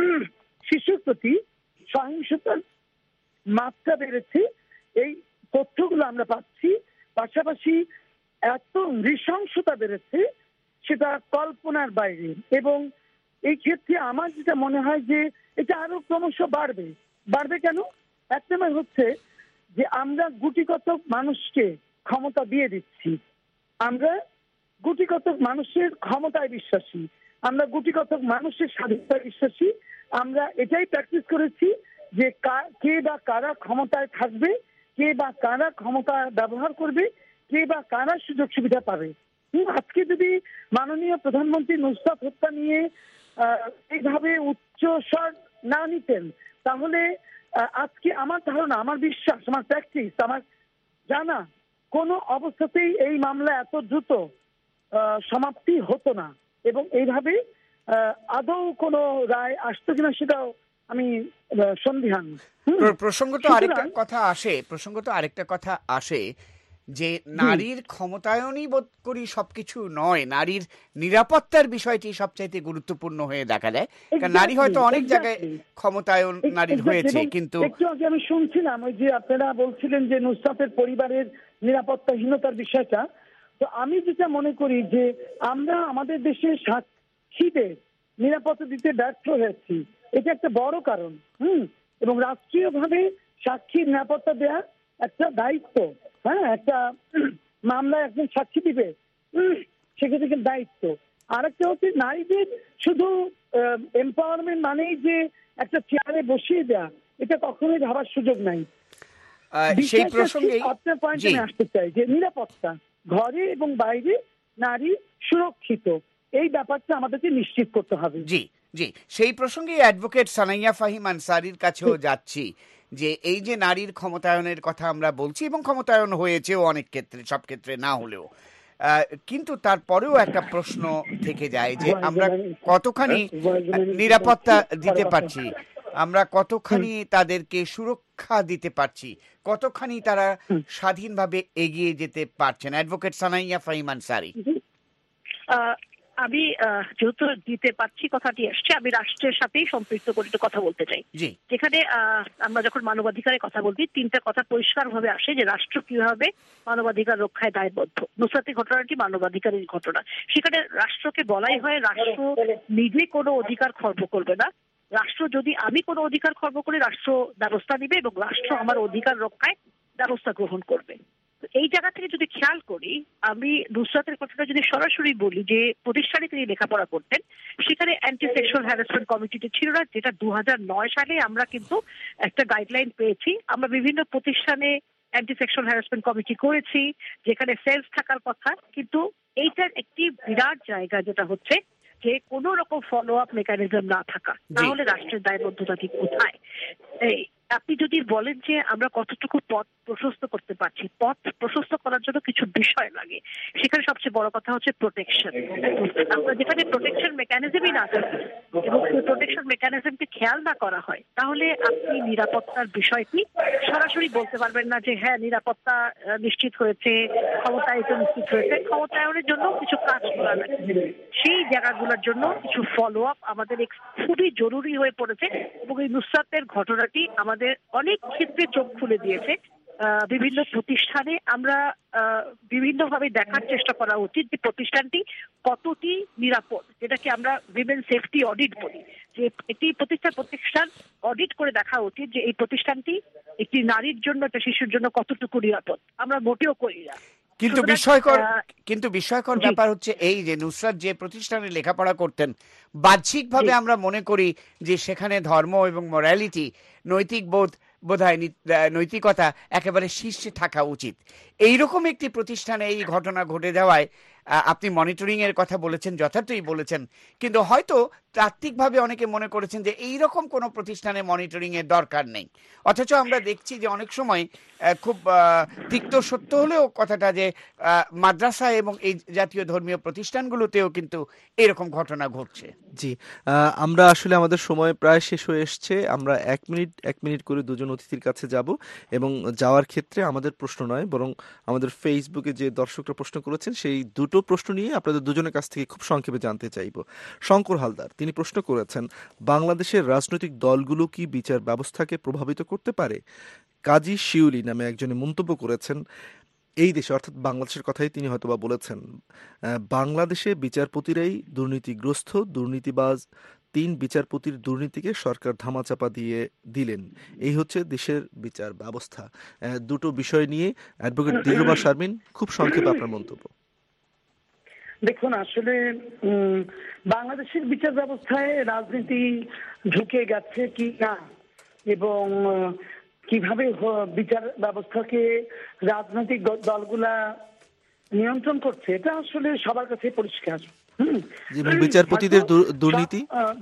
শিশুর প্রতি সহিংসতার মাত্রা বেড়েছে, এই তথ্যগুলো আমরা পাচ্ছি। পাশাপাশি এত নৃশংসতা বেড়েছে, সেটা কল্পনার বাইরে। এবং এই ক্ষেত্রে আমার যেটা মনে হয় যে এটা আরো ক্রমশ বাড়বে। বাড়বে কেন? এক নম্বর হচ্ছে যে আমরা গুটি কতক মানুষকে ক্ষমতা দিয়ে দিচ্ছি, আমরা গুটি কতক মানুষের ক্ষমতায় বিশ্বাসী, আমরা গুটি কতক মানুষের স্বাধীনতায় বিশ্বাসী। আমরা এটাই প্র্যাকটিস করেছি যে কে বা কারা ক্ষমতায় থাকবে, কে বা কারা ক্ষমতা ব্যবহার করবে, কে বা কারা সুযোগ সুবিধা পাবে। আজকে যদি মাননীয় প্রধানমন্ত্রী নুসরাত হত্যা নিয়ে এইভাবে উচ্চস্বর না নিতেন, তাহলে আজকে আমার ধারণা, আমার বিশ্বাস, আমার প্র্যাকটিস, আমার জানা, কোনো অবস্থাতেই এই মামলা এত দ্রুত সমাপ্তি হতো না, এবং এইভাবে আদৌ কোনো রায় আসতো কিনা সেটাও আমি সন্দিহান। প্রসঙ্গত আরেকটা কথা আসে প্রসঙ্গত আরেকটা কথা আসে যে নারীর ক্ষমতায়নই বোধ করি সবকিছু নয়, নারীর নিরাপত্তার বিষয়টি সবচাইতে গুরুত্বপূর্ণ হয়ে দেখা যায়। কারণ নারী হয়তো অনেক জায়গায় ক্ষমতায়ন নারীর হয়েছে, কিন্তু একটু আগে আমি শুনছিলাম ওই যে আপনারা বলছিলেন যে নুসরাতের পরিবারের নিরাপত্তাহীনতার বিষয়টা, তো আমি যেটা মনে করি যে আমরা আমাদের দেশে সাক্ষীদের নিরাপত্তা দিতে ব্যর্থ হয়েছি, এটা একটা বড় কারণ। হুম এবং রাষ্ট্রীয়ভাবে সাক্ষীর নিরাপত্তা দেওয়া একটা দায়িত্ব। হ্যাঁ, একটা মামলায় একজন সাক্ষী দিবে, সেক্ষেত্রে দায়িত্ব। আরেকটা হচ্ছে নারীদের শুধু এম্পাওয়ারমেন্ট মানেই যে একটা চেয়ারে বসিয়ে দেওয়া, এটা কখনোই ভাবার সুযোগ নাই। সেই প্রসঙ্গে আপনার পয়েন্টে আমি আসতে চাই যে নিরাপত্তা ঘরে এবং বাইরে নারী সুরক্ষিত, এই ব্যাপারটা আমাদেরকে নিশ্চিত করতে হবে। জি জি, সেই প্রসঙ্গে অ্যাডভোকেট সানাইয়া ফাহিম আনসারীর কাছেও যাচ্ছি যে এই যে নারীর ক্ষমতায়নের কথা আমরা বলছি এবং ক্ষমতায়ন হয়েছেও অনেক ক্ষেত্রে, সব ক্ষেত্রে না হলেও, কিন্তু তারপরেও একটা প্রশ্ন থেকে যায় যে আমরা কতখানি নিরাপত্তা দিতে পারছি, আমরা কতখানি তাদেরকে সুরক্ষা দিতে পারছি, কতখানি তারা স্বাধীনভাবে এগিয়ে যেতে পারছেন। অ্যাডভোকেট সানাইয়া ফাহিম আনসারী। আমি যেহেতু দিতে পারছি কথাটি আসছে, আমি রাষ্ট্রের সাথেই সম্পৃক্ত করে কথা বলতে চাই। যেখানে আমরা যখন মানবাধিকারের কথা বলছি, তিনটা কথা পরিষ্কার ভাবে আসে যে রাষ্ট্র কিভাবে মানবাধিকার রক্ষায় দায়বদ্ধ। নুসরাতের ঘটনাটি মানবাধিকারের ঘটনা, সেখানে রাষ্ট্রকে বলাই হয় রাষ্ট্র নিজে কোনো অধিকার খর্ব করবে না, রাষ্ট্র যদি আমি কোনো অধিকার খর্ব করি রাষ্ট্র ব্যবস্থা নিবে এবং রাষ্ট্র আমার অধিকার রক্ষায় ব্যবস্থা গ্রহণ করবে। এই জায়গা থেকে যদি খেয়াল করি, আমি নুসরাতের কথাটা যদি সরাসরি বলি, যে প্রতিষ্ঠানে তিনি লেখাপড়া করতেন সেখানে অ্যান্টি সেক্সুয়াল হ্যারাসমেন্ট কমিটিতে ছিল না, যেটা দু হাজার নয় সালে আমরা কিন্তু একটা গাইডলাইন পেয়েছি। আমরা বিভিন্ন প্রতিষ্ঠানে অ্যান্টি সেক্সুয়াল হ্যারাসমেন্ট কমিটি করেছি যেখানে সেলস থাকার কথা, কিন্তু এইটার একটি বিরাট জায়গা যেটা হচ্ছে যে কোনো রকম ফলো আপ মেকানিজম না থাকা, তাহলে রাষ্ট্রের দায়বদ্ধতা ঠিক কোথায়? এই আপনি যদি বলেন যে আমরা কতটুকু পথ প্রশস্ত করতে পারছি, পথ প্রশস্ত করার জন্য কিছু বিষয় লাগে। সেখানে সবচেয়ে বড় কথা হচ্ছে প্রোটেকশন। আমরা যেখানে প্রোটেকশন মেকানিজমই না থাকে এবং সেই প্রোটেকশন মেকানিজমকে খেয়াল না করা হয়, তাহলে আপনি নিরাপত্তার বিষয়টি সরাসরি বলতে পারবেন না যে হ্যাঁ নিরাপত্তা নিশ্চিত হয়েছে, ক্ষমতায়িত নিশ্চিত হয়েছে। ক্ষমতায়নের জন্য কিছু কাজ করা লাগে, সেই জায়গাগুলোর জন্য কিছু ফলো আপ আমাদের খুবই জরুরি হয়ে পড়েছে। এবং এই নুসরাতের ঘটনাটি আমাদের অনেক ক্ষেত্রে চোখ খুলে দিয়েছে। বিভিন্ন প্রতিষ্ঠানে আমরা বিভিন্নভাবে দেখার চেষ্টা করা উচিত যে প্রতিষ্ঠানটি কতটি নিরাপদ, যেটাকে আমরা উইমেন সেফটি অডিট বলি, যে একটি প্রতিষ্ঠান প্রতিষ্ঠান অডিট করে দেখা উচিত যে এই প্রতিষ্ঠানটি একটি নারীর জন্য, একটা শিশুর জন্য কতটুকু নিরাপদ। আমরা মোটেও করি না। কিন্তু বিস্ময়কর কিন্তু বিস্ময়কর ব্যাপার হচ্ছে এই যে নুসরাত যে প্রতিষ্ঠানে লেখাপড়া করতেন, বাহ্যিকভাবে আমরা মনে করি যে সেখানে ধর্ম এবং মোরালিটি, নৈতিক বোধ বোধহয় নৈতিকতা একেবারে শীর্ষে থাকা উচিত। এইরকম একটি প্রতিষ্ঠানে এই ঘটনা ঘটে যাওয়ায় আপনি মনিটরিং এর কথা বলেছেন, যথার্থই বলেছেন, কিন্তু হয়তো তাত্ত্বিকভাবে অনেকে মনে করেছেন যে এইরকম কোনো প্রতিষ্ঠানে মনিটরিং এর দরকার নেই। অথচ আমরা দেখছি যে অনেক সময় খুব তিক্ত সত্য হলেও কথাটা যে মাদ্রাসা এবং এই জাতীয় ধর্মীয় প্রতিষ্ঠানগুলোতেও কিন্তু এরকম ঘটনা ঘটছে। জি, আমরা আসলে আমাদের সময় প্রায় শেষ হয়ে এসছে। আমরা এক মিনিট এক মিনিট করে দুজন অতিথির কাছে যাব এবং যাওয়ার ক্ষেত্রে আমাদের প্রশ্ন নয়, বরং আমাদের ফেসবুকে যে দর্শকরা প্রশ্ন করেছেন সেই দুটো প্রশ্ন নিয়ে আপনাদের দুজনের কাছ থেকে খুব সংক্ষেপে জানতে চাইব। শঙ্কর হালদার তিনি প্রশ্ন করেছেন, বাংলাদেশের রাজনৈতিক দলগুলো কি বিচার ব্যবস্থাকে প্রভাবিত করতে পারে? কাজী শিউলি নামে একজনে মন্তব্য করেছেন, এই দেশে অর্থাৎ বাংলাদেশের কথাই তিনি হয়তোবা বলেছেন, বাংলাদেশে বিচারপতিরাই দুর্নীতিগ্রস্ত, দুর্নীতিবাজ, তিন বিচারপতির দুর্নীতিকে সরকার ধামাচাপা দিয়ে দিলেন, এই হচ্ছে দেশের বিচার ব্যবস্থা। দুটো বিষয় নিয়ে অ্যাডভোকেট দিলরুবা শারমিন খুব সংক্ষেপে আপনার মন্তব্য। দেখুন, আসলে বাংলাদেশের বিচার ব্যবস্থায় রাজনীতি ঢুকে গেছে কি না এবং কিভাবে বিচার ব্যবস্থাকে রাজনৈতিক দলগুলা নিয়ন্ত্রণ করছে, এটা আসলে সবার কাছে পরিষ্কার। বিচারপতিদের দুর্নীতি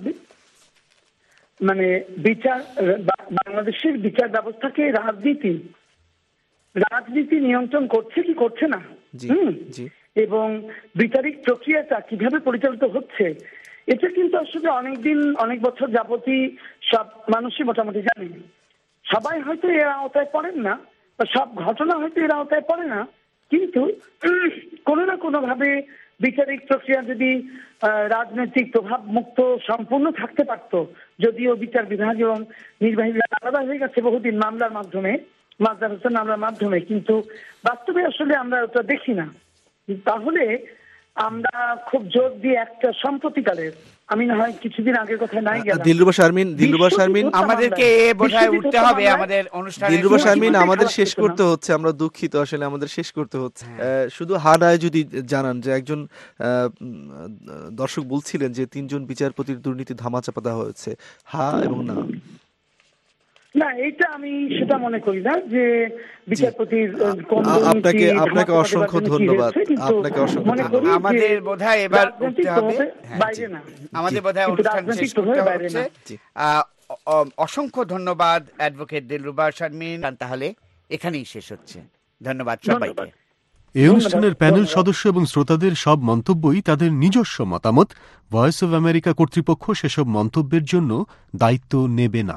মানে বিচার বাংলাদেশের বিচার ব্যবস্থাকে রাজনীতি রাজনীতি নিয়ন্ত্রণ করছে কি করছে না, এবং বিচারিক প্রক্রিয়াটা কিভাবে পরিচালিত হচ্ছে, এটা কিন্তু আসলে অনেকদিন অনেক বছর যাবতই সব মানুষই মোটামুটি জানে। সবাই হয়তো এর আওতায় পড়েন না, বা সব ঘটনা হয়তো এর আওতায় পড়ে না, কিন্তু কোনো না কোনো ভাবে বিচারিক প্রক্রিয়া যদি রাজনৈতিক প্রভাব মুক্ত সম্পূর্ণ থাকতে পারত, যদিও বিচার বিভাগ এবং নির্বাহী বিভাগ আলাদা হয়ে গেছে বহুদিন মামলার মাধ্যমে, মাজদার হোসেন মামলার মাধ্যমে, কিন্তু বাস্তবে আসলে আমরা ওটা দেখি না। তাহলে আমরা খুব জোর দিয়ে একটা সম্প্রতিকালের, আমি না হয় কিছুদিন আগের কথা নাই গেলাম, দিলরুবা শারমিন দিলরুবা শারমিন আমাদেরকে বোধহয় উঠতে হবে আমাদের অনুষ্ঠানে। দিলরুবা শারমিন আমাদের শেষ করতে হচ্ছে, আমরা দুঃখিত, আসলে আমাদের শেষ করতে হচ্ছে। শুধু হারায় যদি জানান যে একজন দর্শক বলছিলেন যে তিনজন বিচারপতির দুর্নীতি ধামাচাপা দেওয়া হয়েছে, হা এবং না। না, এটা আমি সেটা মনে করি না যে বিচারপতির আপনাকে আপনাকে অসংখ্য ধন্যবাদ। আপনাকে অসংখ্য ধন্যবাদ। আমাদের বোধহয় এবার উঠতে হবে বাইরে না, আমাদের বোধহয় অনুষ্ঠান শেষ করতে হচ্ছে। অসংখ্য ধন্যবাদ অ্যাডভোকেট দিলরুবা শারমিন। তাহলে এখানেই শেষ হচ্ছে। ধন্যবাদ সবাইকে। এই অনুষ্ঠানের প্যানেল সদস্য এবং শ্রোতাদের সব মন্তব্যই তাদের নিজস্ব মতামত। ভয়েস অব আমেরিকা কর্তৃপক্ষ সেসব মন্তব্যের জন্য দায়িত্ব নেবে না।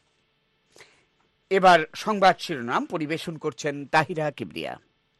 এবার সংবাদ শিরোনাম পরিবেশন করছেন তাহিরা কিবরিয়া।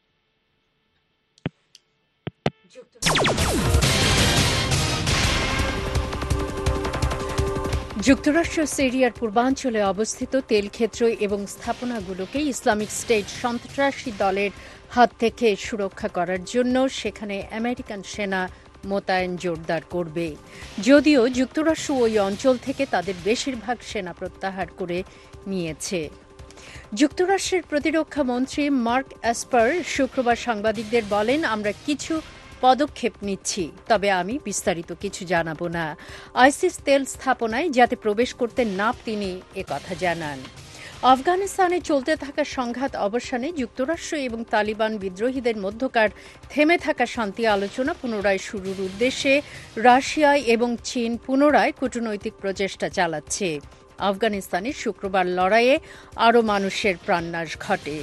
যুক্তরাষ্ট্র সিরিয়ার পূর্বাঞ্চলে অবস্থিত তেলক্ষেত্র এবং স্থাপনাগুলোকে ইসলামিক স্টেট সন্ত্রাসী দলের হাত থেকে সুরক্ষা করার জন্য সেখানে আমেরিকান সেনা মোতায়েন জোরদার করবে, যদিও যুক্তরাষ্ট্র ওই অঞ্চল থেকে তাদের বেশিরভাগ সেনা প্রত্যাহার করে নিয়েছে। যুক্তরাষ্ট্রের প্রতিরক্ষা মন্ত্রী মার্ক এসপার শুক্রবার সাংবাদিকদের বলেন, আমরা কিছু পদক্ষেপ নিচ্ছি, তবে আমি বিস্তারিত কিছু জানাবো না। আইসিস তেল স্থাপনায় যাতে প্রবেশ করতে না তিনি একথা জানান। আফগানিস্তানে চলতে থাকা সংঘাত অবসানে যুক্তরাষ্ট্র এবং তালিবান বিদ্রোহীদের মধ্যকার থেমে থাকা শান্তি আলোচনা পুনরায় শুরুর উদ্দেশ্যে রাশিয়া এবং চীন পুনরায় কূটনৈতিক প্রচেষ্টা চালাচ্ছে। আফগানিস্তানে শুক্রবার লড়াইয়ে আরও মানুষের প্রাণনাশ ঘটে।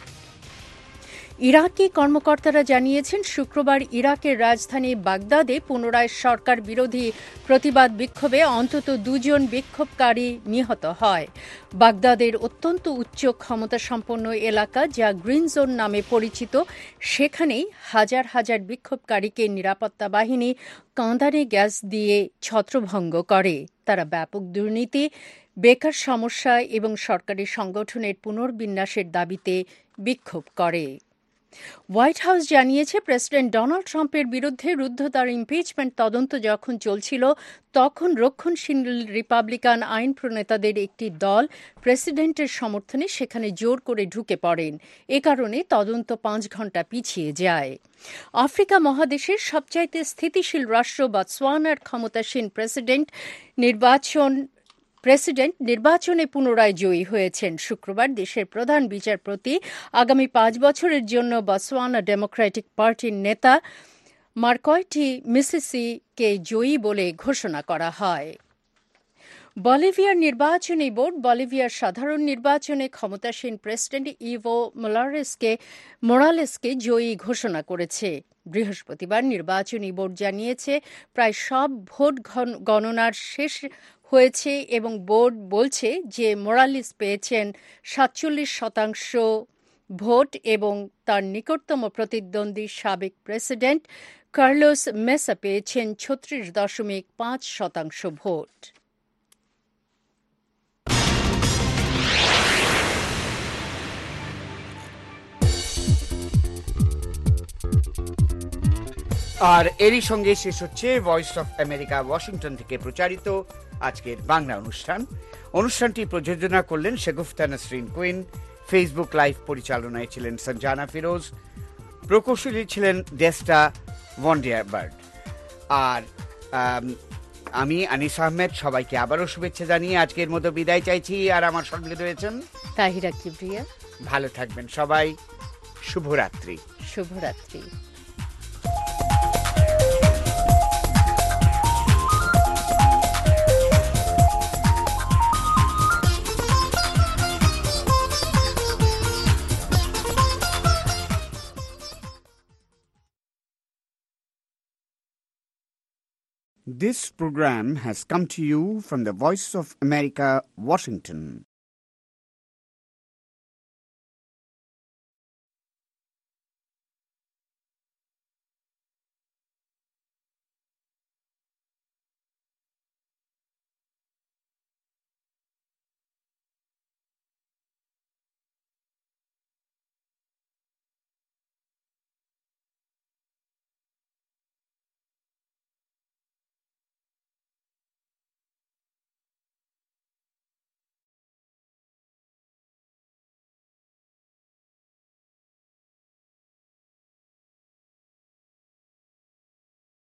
ইরাকি কর্মকর্তারা জানিয়েছেন শুক্রবার ইরাকের রাজধানী বাগদাদে পুনরায় সরকার বিরোধী প্রতিবাদ বিক্ষোভে অন্তত দুজন বিক্ষোভকারী নিহত হয়। বাগদাদের অত্যন্ত উচ্চ ক্ষমতাসম্পন্ন এলাকা, যা গ্রিন জোন নামে পরিচিত, সেখানেই হাজার হাজার বিক্ষোভকারীকে নিরাপত্তা বাহিনী কাঁদানে গ্যাস দিয়ে ছত্রভঙ্গ করে। তারা ব্যাপক দুর্নীতি, বেকার সমস্যা এবং সরকারি সংগঠনের পুনর্বিন্যাসের দাবিতে বিক্ষোভ করে। হোয়াইট হাউস জানিয়েছে প্রেসিডেন্ট ডোনাল্ড ট্রাম্পের বিরুদ্ধে রুদ্ধদ্বার ইমপিচমেন্ট তদন্ত যখন চলছিল তখন রক্ষণশীল রিপাবলিকান আইন প্রণেতাদের একটি দল প্রেসিডেন্টের সমর্থনে সেখানে জোর করে ঢুকে পড়েন। এ কারণে তদন্ত পাঁচ ঘণ্টা পিছিয়ে যায়। আফ্রিকা মহাদেশের সবচাইতে স্থিতিশীল রাষ্ট্র বতসোয়ানার ক্ষমতাসীন প্রেসিডেন্ট নির্বাচন প্রেসিডেন্ট নির্বাচনে পুনরায় জয়ী হয়েছেন। শুক্রবার দেশের প্রধান বিচারপতি আগামী পাঁচ বছরের জন্য বতসোয়ানা ডেমোক্রেটিক পার্টির নেতা মার্কয়টি মিসিসিকে জয়ী বলে ঘোষণা করা হয়। বলিভিয়ার নির্বাচনী বোর্ড বলিভিয়ার সাধারণ নির্বাচনে ক্ষমতাসীন প্রেসিডেন্ট ইভো মোরালেসকে মোরালেসকে জয়ী ঘোষণা করেছে। বৃহস্পতিবার নির্বাচনী বোর্ড জানিয়েছে প্রায় সব ভোট গণনার শেষ হয়েছে এবং বোর্ড বলছে যে মোরালেস পেয়েছেন সাতচল্লিশ শতাংশ ভোট এবং তার নিকটতম প্রতিদ্বন্দ্বী সাবেক প্রেসিডেন্ট কার্লোস মেসা পেয়েছেন ছত্রিশ দশমিক পাঁচ শতাংশ ভোট। আর এরই সঙ্গে শেষ হচ্ছে ভয়েস অফ আমেরিকা ওয়াশিংটন থেকে প্রচারিত আজকের বাংলা অনুষ্ঠান। অনুষ্ঠানটি প্রযোজনা করলেন Shegufta Nasrin Queen, Facebook live পরিচালনায় ছিলেন সঞ্জানা ফিরোজ, প্রকৌশলী ছিলেন ডেস্টা ওয়ান্ডিয়ারবার্ড, আর আমি আনিস আহমেদ। সবাইকে আবারও শুভেচ্ছা জানিয়ে আজকের মতো বিদায় চাইছি। আর আমার সঙ্গে রয়েছেন তাহিরা কিবরিয়া। ভালো থাকবেন সবাই। শুভরাত্রি। শুভরাত্রি। This program has come to you from the Voice of America, Washington.